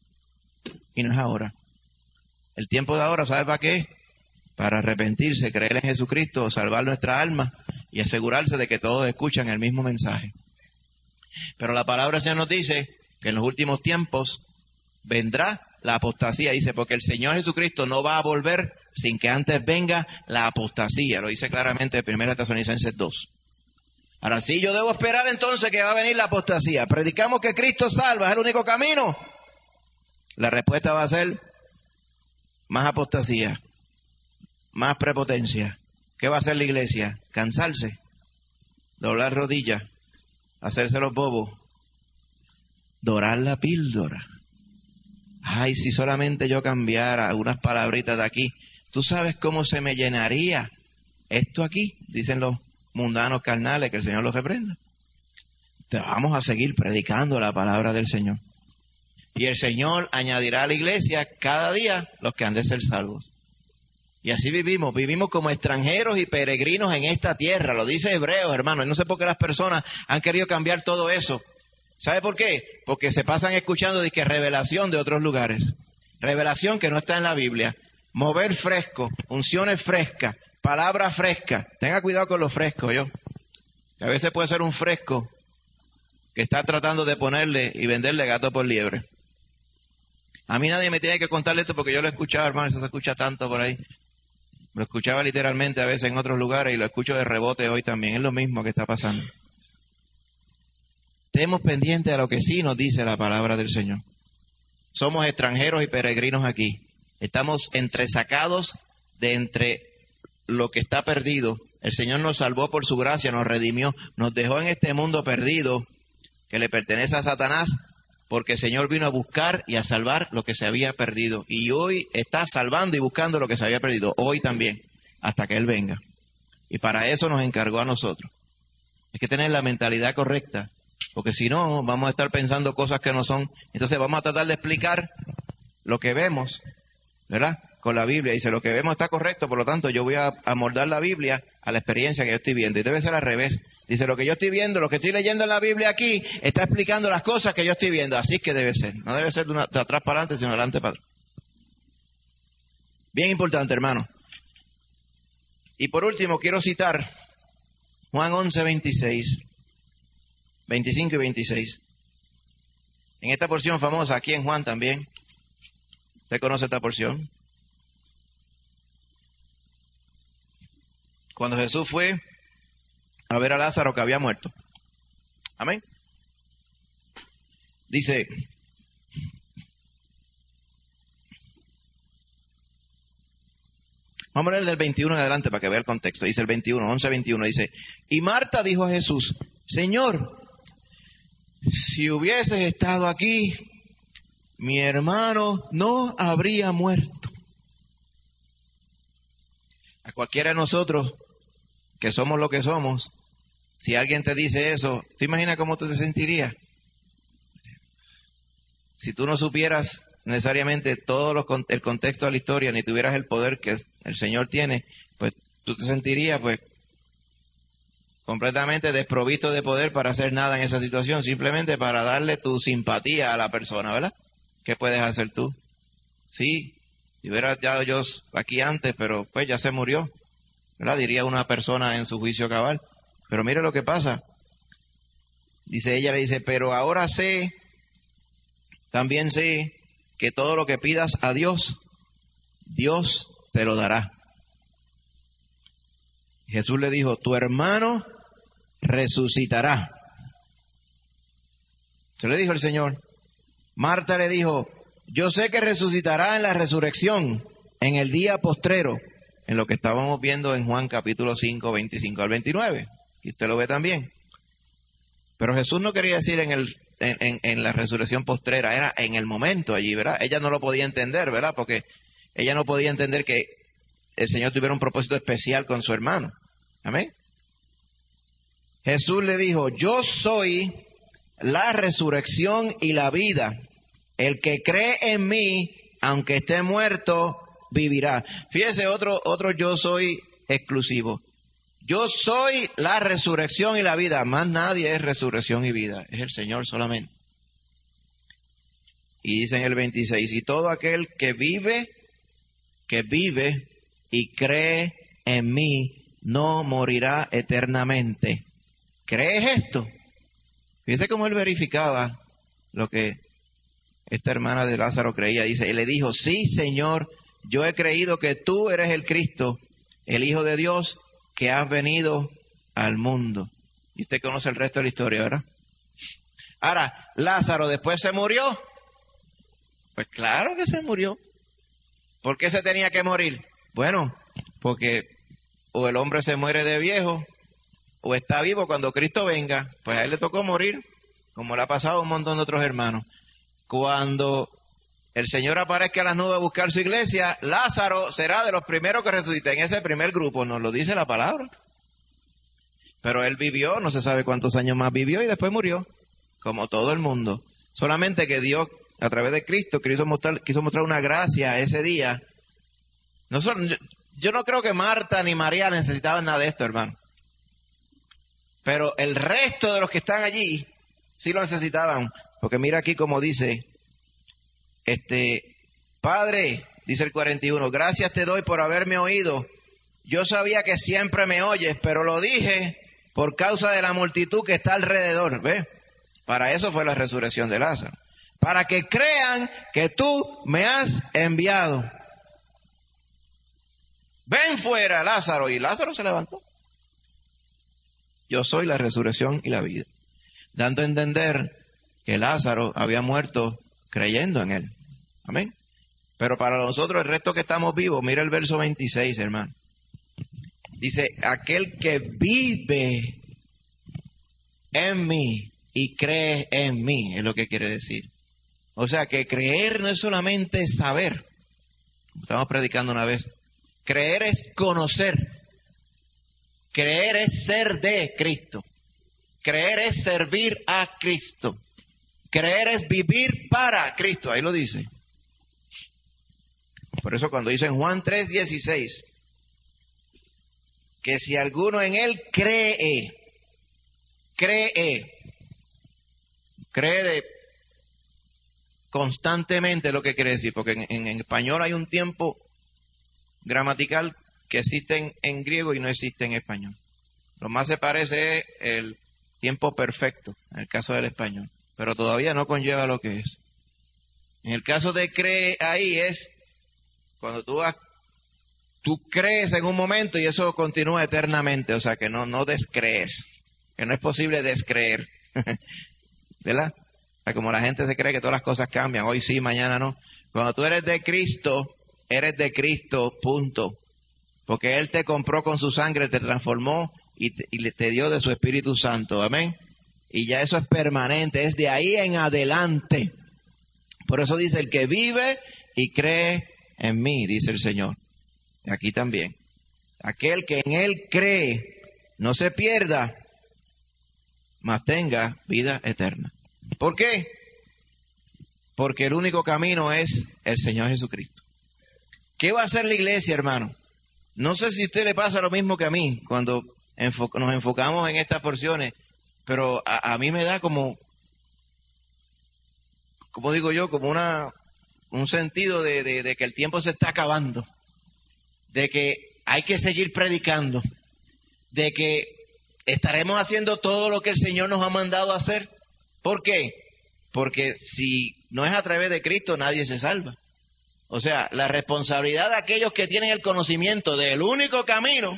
Y no es ahora. El tiempo de ahora, ¿sabe para qué? Para arrepentirse, creer en Jesucristo, salvar nuestra alma y asegurarse de que todos escuchan el mismo mensaje. Pero la palabra del Señor nos dice que en los últimos tiempos vendrá la apostasía. Dice, porque el Señor Jesucristo no va a volver sin que antes venga la apostasía. Lo dice claramente en 1 Tesalonicenses 2. Ahora sí, yo debo esperar entonces que va a venir la apostasía. ¿Predicamos que Cristo salva, es el único camino? La respuesta va a ser más apostasía, más prepotencia. ¿Qué va a hacer la iglesia? Cansarse, doblar rodillas, hacerse los bobos, dorar la píldora. Ay, si solamente yo cambiara unas palabritas de aquí, ¿tú sabes cómo se me llenaría esto aquí? Dicen los mundanos carnales, que el Señor los reprenda. Te vamos a seguir predicando la palabra del Señor. Y el Señor añadirá a la iglesia cada día los que han de ser salvos. Y así vivimos como extranjeros y peregrinos en esta tierra. Lo dice Hebreos, hermano. Y no sé por qué las personas han querido cambiar todo eso. ¿Sabe por qué? Porque se pasan escuchando de que revelación de otros lugares. Revelación que no está en la Biblia. Mover fresco, unciones frescas, palabra fresca. Tenga cuidado con lo fresco, yo. Que a veces puede ser un fresco que está tratando de ponerle y venderle gato por liebre. A mí nadie me tiene que contarle esto porque yo lo he escuchado, hermano, eso se escucha tanto por ahí. Lo escuchaba literalmente a veces en otros lugares y lo escucho de rebote hoy también. Es lo mismo que está pasando. Estemos pendientes a lo que sí nos dice la palabra del Señor. Somos extranjeros y peregrinos aquí. Estamos entresacados de entre lo que está perdido. El Señor nos salvó por su gracia, nos redimió, nos dejó en este mundo perdido que le pertenece a Satanás porque el Señor vino a buscar y a salvar lo que se había perdido. Y hoy está salvando y buscando lo que se había perdido, hoy también, hasta que Él venga. Y para eso nos encargó a nosotros. Hay que tener la mentalidad correcta, porque si no, vamos a estar pensando cosas que no son. Entonces vamos a tratar de explicar lo que vemos, ¿verdad?, con la Biblia. Dice, lo que vemos está correcto, por lo tanto yo voy a amoldar la Biblia a la experiencia que yo estoy viendo. Y debe ser al revés. Dice, lo que yo estoy viendo, lo que estoy leyendo en la Biblia aquí, está explicando las cosas que yo estoy viendo. Así es que debe ser. No debe ser de atrás para adelante, sino de adelante para atrás. Bien importante, hermano. Y por último, quiero citar Juan 11, 26, 25 y 26. En esta porción famosa, aquí en Juan también. ¿Usted conoce esta porción? Cuando Jesús fue a ver a Lázaro que había muerto. Amén. Dice, vamos a leer del 21 en adelante para que vea el contexto. Dice el 21, 11, 21, dice, y Marta dijo a Jesús, Señor, si hubieses estado aquí, mi hermano no habría muerto. A cualquiera de nosotros que somos lo que somos, si alguien te dice eso, ¿te imaginas cómo tú te sentirías? Si tú no supieras necesariamente todo el contexto de la historia, ni tuvieras el poder que el Señor tiene, pues tú te sentirías pues completamente desprovisto de poder para hacer nada en esa situación, simplemente para darle tu simpatía a la persona, ¿verdad? ¿Qué puedes hacer tú? Sí, si hubiera estado yo aquí antes, pero pues ya se murió, ¿verdad? Diría una persona en su juicio cabal. Pero mire lo que pasa. Dice ella, le dice, pero ahora también sé que todo lo que pidas a Dios, Dios te lo dará. Jesús le dijo, tu hermano resucitará. Se le dijo el Señor. Marta le dijo, yo sé que resucitará en la resurrección, en el día postrero, en lo que estábamos viendo en Juan capítulo 5, 25 al 29. Y usted lo ve también. Pero Jesús no quería decir en la resurrección postrera, era en el momento allí, ¿verdad? Ella no lo podía entender, ¿verdad? Porque ella no podía entender que el Señor tuviera un propósito especial con su hermano. Amén. Jesús le dijo, yo soy la resurrección y la vida. El que cree en mí, aunque esté muerto, vivirá. Fíjese, otro yo soy exclusivo. Yo soy la resurrección y la vida. Más nadie es resurrección y vida. Es el Señor solamente. Y dice en el 26, y todo aquel que vive y cree en mí, no morirá eternamente. ¿Crees esto? Fíjese cómo él verificaba lo que esta hermana de Lázaro creía. Dice, y le dijo, sí, Señor, yo he creído que tú eres el Cristo, el Hijo de Dios, que has venido al mundo. Y usted conoce el resto de la historia, ¿verdad? Ahora, Lázaro después se murió. Pues claro que se murió. ¿Por qué se tenía que morir? Bueno, porque o el hombre se muere de viejo, o está vivo cuando Cristo venga. Pues a él le tocó morir, como le ha pasado a un montón de otros hermanos. Cuando el Señor aparezca en las nubes a buscar su iglesia, Lázaro será de los primeros que resuciten en ese primer grupo, nos lo dice la palabra. Pero él vivió, no se sabe cuántos años más vivió y después murió, como todo el mundo. Solamente que Dios, a través de Cristo, quiso mostrar una gracia ese día. Yo no creo que Marta ni María necesitaban nada de esto, hermano. Pero el resto de los que están allí sí lo necesitaban. Porque mira aquí como dice, Padre, dice el 41, gracias te doy por haberme oído. Yo sabía que siempre me oyes, pero lo dije por causa de la multitud que está alrededor. ¿Ves? Para eso fue la resurrección de Lázaro. Para que crean que tú me has enviado. Ven fuera, Lázaro. Y Lázaro se levantó. Yo soy la resurrección y la vida. Dando a entender que Lázaro había muerto creyendo en él. Amén. Pero para nosotros, el resto que estamos vivos, mira el verso 26, hermano. Dice, aquel que vive en mí y cree en mí, es lo que quiere decir. O sea que creer no es solamente saber. Estamos predicando una vez. Creer es conocer. Creer es ser de Cristo. Creer es servir a Cristo. Creer es vivir para Cristo. Ahí lo dice. Por eso cuando dice en Juan 3:16, que si alguno en él cree constantemente, lo que quiere decir, porque en español hay un tiempo gramatical que existe en griego y no existe en español. Lo más se parece es el tiempo perfecto, en el caso del español, pero todavía no conlleva lo que es. En el caso de cree ahí es cuando tú crees en un momento y eso continúa eternamente, o sea que no descrees, que no es posible descreer, ¿verdad? O sea, como la gente se cree que todas las cosas cambian, hoy sí, mañana no. Cuando tú eres de Cristo, punto. Porque Él te compró con su sangre, te transformó y te dio de su Espíritu Santo, amén. Y ya eso es permanente, es de ahí en adelante. Por eso dice, el que vive y cree en mí, dice el Señor. Aquí también. Aquel que en Él cree, no se pierda, mas tenga vida eterna. ¿Por qué? Porque el único camino es el Señor Jesucristo. ¿Qué va a hacer la iglesia, hermano? No sé si a usted le pasa lo mismo que a mí cuando nos enfocamos en estas porciones, pero a mí me da como digo yo, como un sentido de que el tiempo se está acabando, de que hay que seguir predicando, de que estaremos haciendo todo lo que el Señor nos ha mandado a hacer. ¿Por qué? Porque si no es a través de Cristo, nadie se salva. O sea, la responsabilidad de aquellos que tienen el conocimiento del único camino,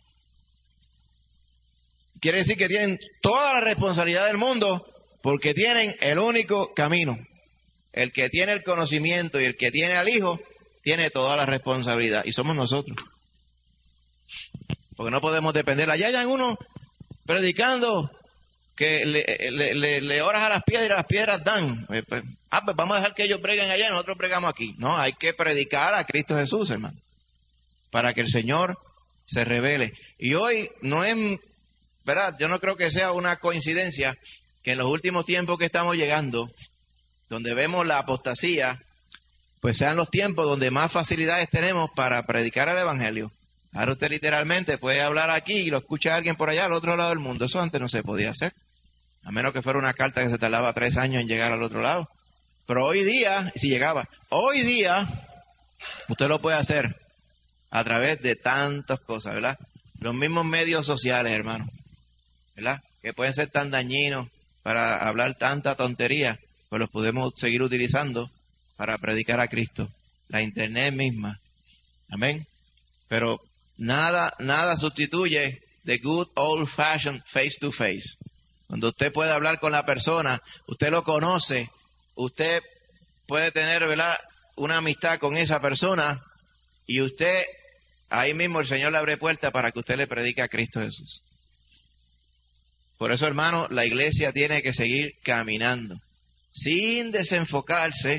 quiere decir que tienen toda la responsabilidad del mundo porque tienen el único camino. El que tiene el conocimiento y el que tiene al Hijo, tiene toda la responsabilidad. Y somos nosotros. Porque no podemos depender. Allá hay uno predicando que le oras a las piedras dan. Pues vamos a dejar que ellos preguen allá y nosotros pregamos aquí. No, hay que predicar a Cristo Jesús, hermano, para que el Señor se revele. Y hoy no es, ¿verdad? Yo no creo que sea una coincidencia que en los últimos tiempos que estamos llegando, donde vemos la apostasía, pues sean los tiempos donde más facilidades tenemos para predicar el Evangelio. Ahora usted literalmente puede hablar aquí y lo escucha alguien por allá al otro lado del mundo. Eso antes no se podía hacer, a menos que fuera una carta que se tardaba 3 años en llegar al otro lado. Pero hoy día, si llegaba, hoy día usted lo puede hacer a través de tantas cosas, ¿verdad? Los mismos medios sociales, hermano, ¿verdad? Que pueden ser tan dañinos para hablar tanta tontería, pues los podemos seguir utilizando para predicar a Cristo. La internet misma, amén. Pero nada sustituye the good old fashioned face to face. Cuando usted puede hablar con la persona, usted lo conoce, usted puede tener, ¿verdad?, una amistad con esa persona y usted, ahí mismo el Señor le abre puerta para que usted le predique a Cristo Jesús. Por eso, hermano, la iglesia tiene que seguir caminando, sin desenfocarse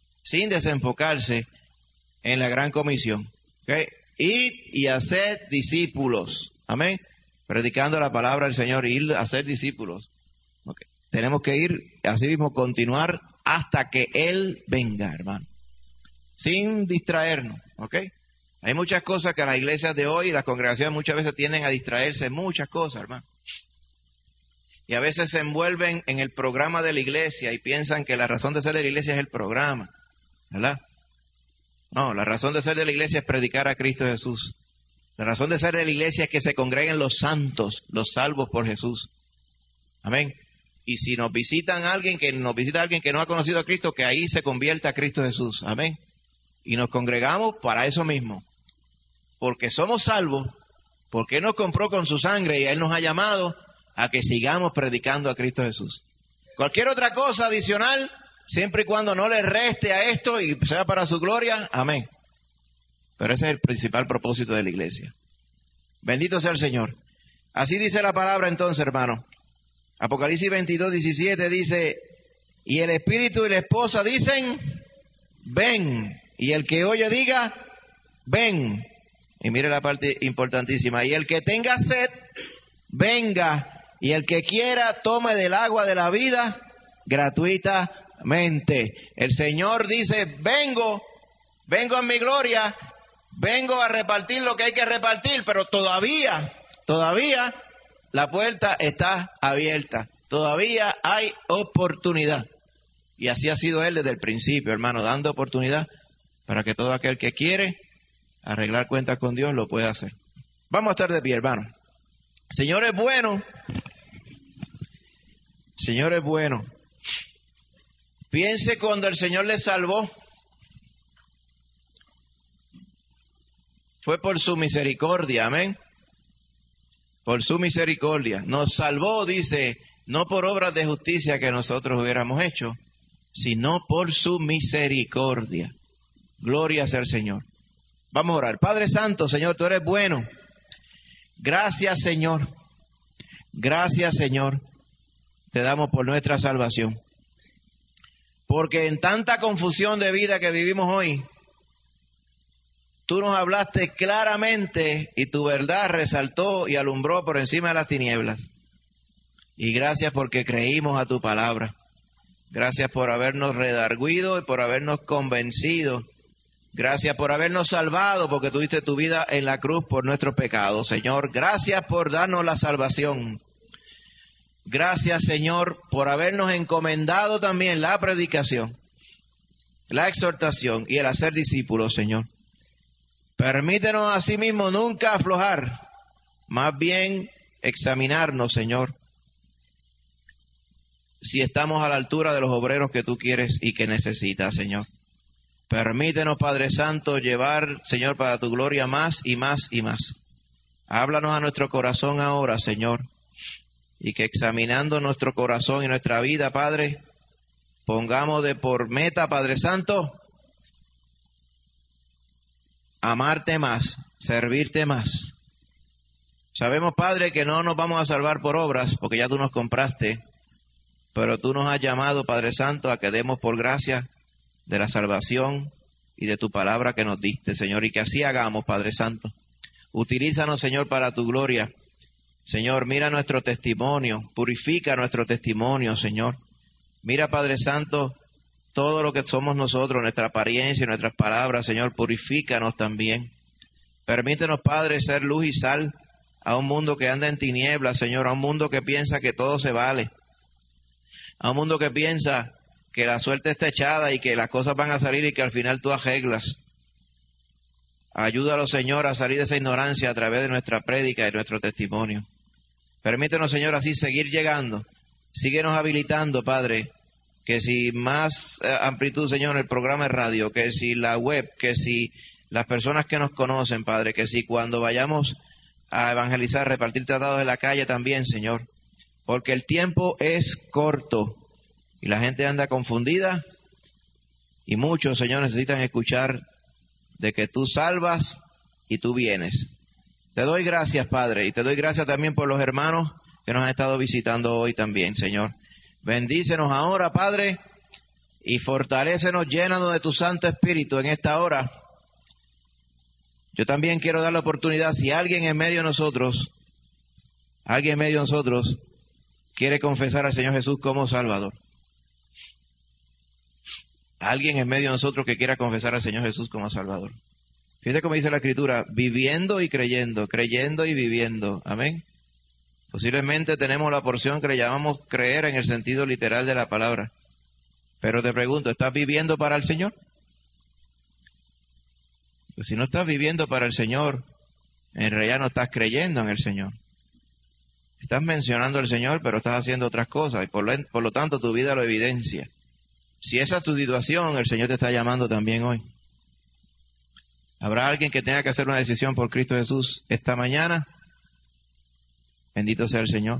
en la gran comisión. ¿Okay? Id y haced discípulos. Amén. Predicando la palabra del Señor, ir a hacer discípulos. Okay. Tenemos que ir, así mismo, continuar hasta que Él venga, hermano. Sin distraernos, ¿ok? Hay muchas cosas que las iglesias de hoy, las congregaciones muchas veces tienden a distraerse en muchas cosas, hermano. Y a veces se envuelven en el programa de la iglesia y piensan que la razón de ser de la iglesia es el programa, ¿verdad? No, la razón de ser de la iglesia es predicar a Cristo Jesús. La razón de ser de la iglesia es que se congreguen los santos, los salvos por Jesús. Amén. Y si nos visita alguien que no ha conocido a Cristo, que ahí se convierta a Cristo Jesús. Amén. Y nos congregamos para eso mismo. Porque somos salvos, porque Él nos compró con su sangre y Él nos ha llamado a que sigamos predicando a Cristo Jesús. Cualquier otra cosa adicional, siempre y cuando no le reste a esto y sea para su gloria, amén. Pero ese es el principal propósito de la iglesia. Bendito sea el Señor. Así dice la palabra entonces, hermano. Apocalipsis 22:17 dice, Y el espíritu y la esposa dicen, ven. Y el que oye diga, ven. Y mire la parte importantísima. Y el que tenga sed, venga. Y el que quiera, tome del agua de la vida gratuitamente. El Señor dice, vengo en mi gloria, vengo a repartir lo que hay que repartir, pero todavía la puerta está abierta. Todavía hay oportunidad. Y así ha sido Él desde el principio, hermano, dando oportunidad para que todo aquel que quiere arreglar cuentas con Dios lo pueda hacer. Vamos a estar de pie, hermano. Señor es bueno. Señor es bueno. Piense cuando el Señor le salvó. Fue por su misericordia, amén. Por su misericordia. Nos salvó, dice, no por obras de justicia que nosotros hubiéramos hecho, sino por su misericordia. Gloria sea al Señor. Vamos a orar. Padre Santo, Señor, tú eres bueno. Gracias, Señor. Gracias, Señor. Te damos por nuestra salvación. Porque en tanta confusión de vida que vivimos hoy, tú nos hablaste claramente y tu verdad resaltó y alumbró por encima de las tinieblas. Y gracias porque creímos a tu palabra. Gracias por habernos redarguido y por habernos convencido. Gracias por habernos salvado, porque tú diste tu vida en la cruz por nuestros pecados, Señor. Gracias por darnos la salvación. Gracias, Señor, por habernos encomendado también la predicación, la exhortación y el hacer discípulos, Señor. Permítenos asimismo nunca aflojar, más bien examinarnos, Señor, si estamos a la altura de los obreros que tú quieres y que necesitas, Señor. Permítenos, Padre Santo, llevar, Señor, para tu gloria más y más y más. Háblanos a nuestro corazón ahora, Señor, y que examinando nuestro corazón y nuestra vida, Padre, pongamos de por meta, Padre Santo, amarte más, servirte más. Sabemos, Padre, que no nos vamos a salvar por obras, porque ya tú nos compraste, pero tú nos has llamado, Padre Santo, a que demos por gracia de la salvación y de tu palabra que nos diste, Señor, y que así hagamos, Padre Santo. Utilízanos, Señor, para tu gloria. Señor, mira nuestro testimonio, purifica nuestro testimonio, Señor. Mira, Padre Santo, todo lo que somos nosotros, nuestra apariencia y nuestras palabras, Señor, purifícanos también. Permítenos, Padre, ser luz y sal a un mundo que anda en tinieblas, Señor, a un mundo que piensa que todo se vale, a un mundo que piensa que la suerte está echada y que las cosas van a salir y que al final tú arreglas. Ayúdalo, Señor, a salir de esa ignorancia a través de nuestra prédica y nuestro testimonio. Permítenos, Señor, así seguir llegando. Síguenos habilitando, Padre, que si más amplitud, Señor, en el programa de radio, que si la web, que si las personas que nos conocen, Padre, que si cuando vayamos a evangelizar, repartir tratados en la calle también, Señor, porque el tiempo es corto y la gente anda confundida y muchos, Señor, necesitan escuchar de que tú salvas y tú vienes. Te doy gracias, Padre, y te doy gracias también por los hermanos que nos han estado visitando hoy también, Señor. Bendícenos ahora, Padre, y fortalécenos, llénanos de tu Santo Espíritu en esta hora. Yo también quiero dar la oportunidad, si alguien en medio de nosotros quiere confesar al Señor Jesús como Salvador. Alguien en medio de nosotros que quiera confesar al Señor Jesús como Salvador. Fíjate cómo dice la Escritura, viviendo y creyendo, creyendo y viviendo. Amén. Posiblemente tenemos la porción que le llamamos creer en el sentido literal de la palabra. Pero te pregunto, ¿estás viviendo para el Señor? Pues si no estás viviendo para el Señor, en realidad no estás creyendo en el Señor. Estás mencionando al Señor, pero estás haciendo otras cosas y por lo tanto tu vida lo evidencia. Si esa es tu situación, el Señor te está llamando también hoy. ¿Habrá alguien que tenga que hacer una decisión por Cristo Jesús esta mañana? Bendito sea el Señor.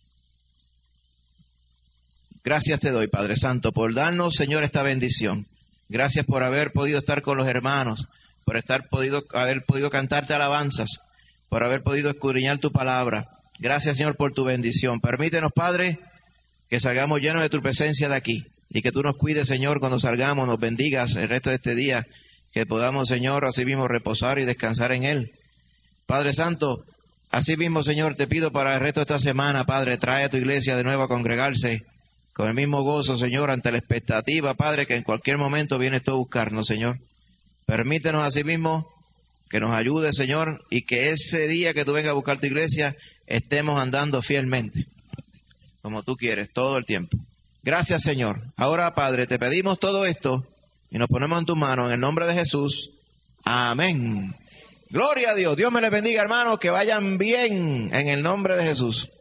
Gracias te doy, Padre Santo, por darnos, Señor, esta bendición. Gracias por haber podido estar con los hermanos, por haber podido cantarte alabanzas, por haber podido escudriñar tu palabra. Gracias, Señor, por tu bendición. Permítenos, Padre, que salgamos llenos de tu presencia de aquí. y que tú nos cuides, Señor, cuando salgamos, nos bendigas el resto de este día, que podamos, Señor, así mismo reposar y descansar en Él. Padre Santo, así mismo, Señor, te pido para el resto de esta semana, Padre, trae a tu iglesia de nuevo a congregarse con el mismo gozo, Señor, ante la expectativa, Padre, que en cualquier momento vienes tú a buscarnos, Señor. Permítenos así mismo que nos ayude, Señor, y que ese día que tú vengas a buscar tu iglesia, estemos andando fielmente, como tú quieres, todo el tiempo. Gracias, Señor. Ahora, Padre, te pedimos todo esto y nos ponemos en tus manos en el nombre de Jesús. Amén. Gloria a Dios. Dios me les bendiga, hermanos, que vayan bien en el nombre de Jesús.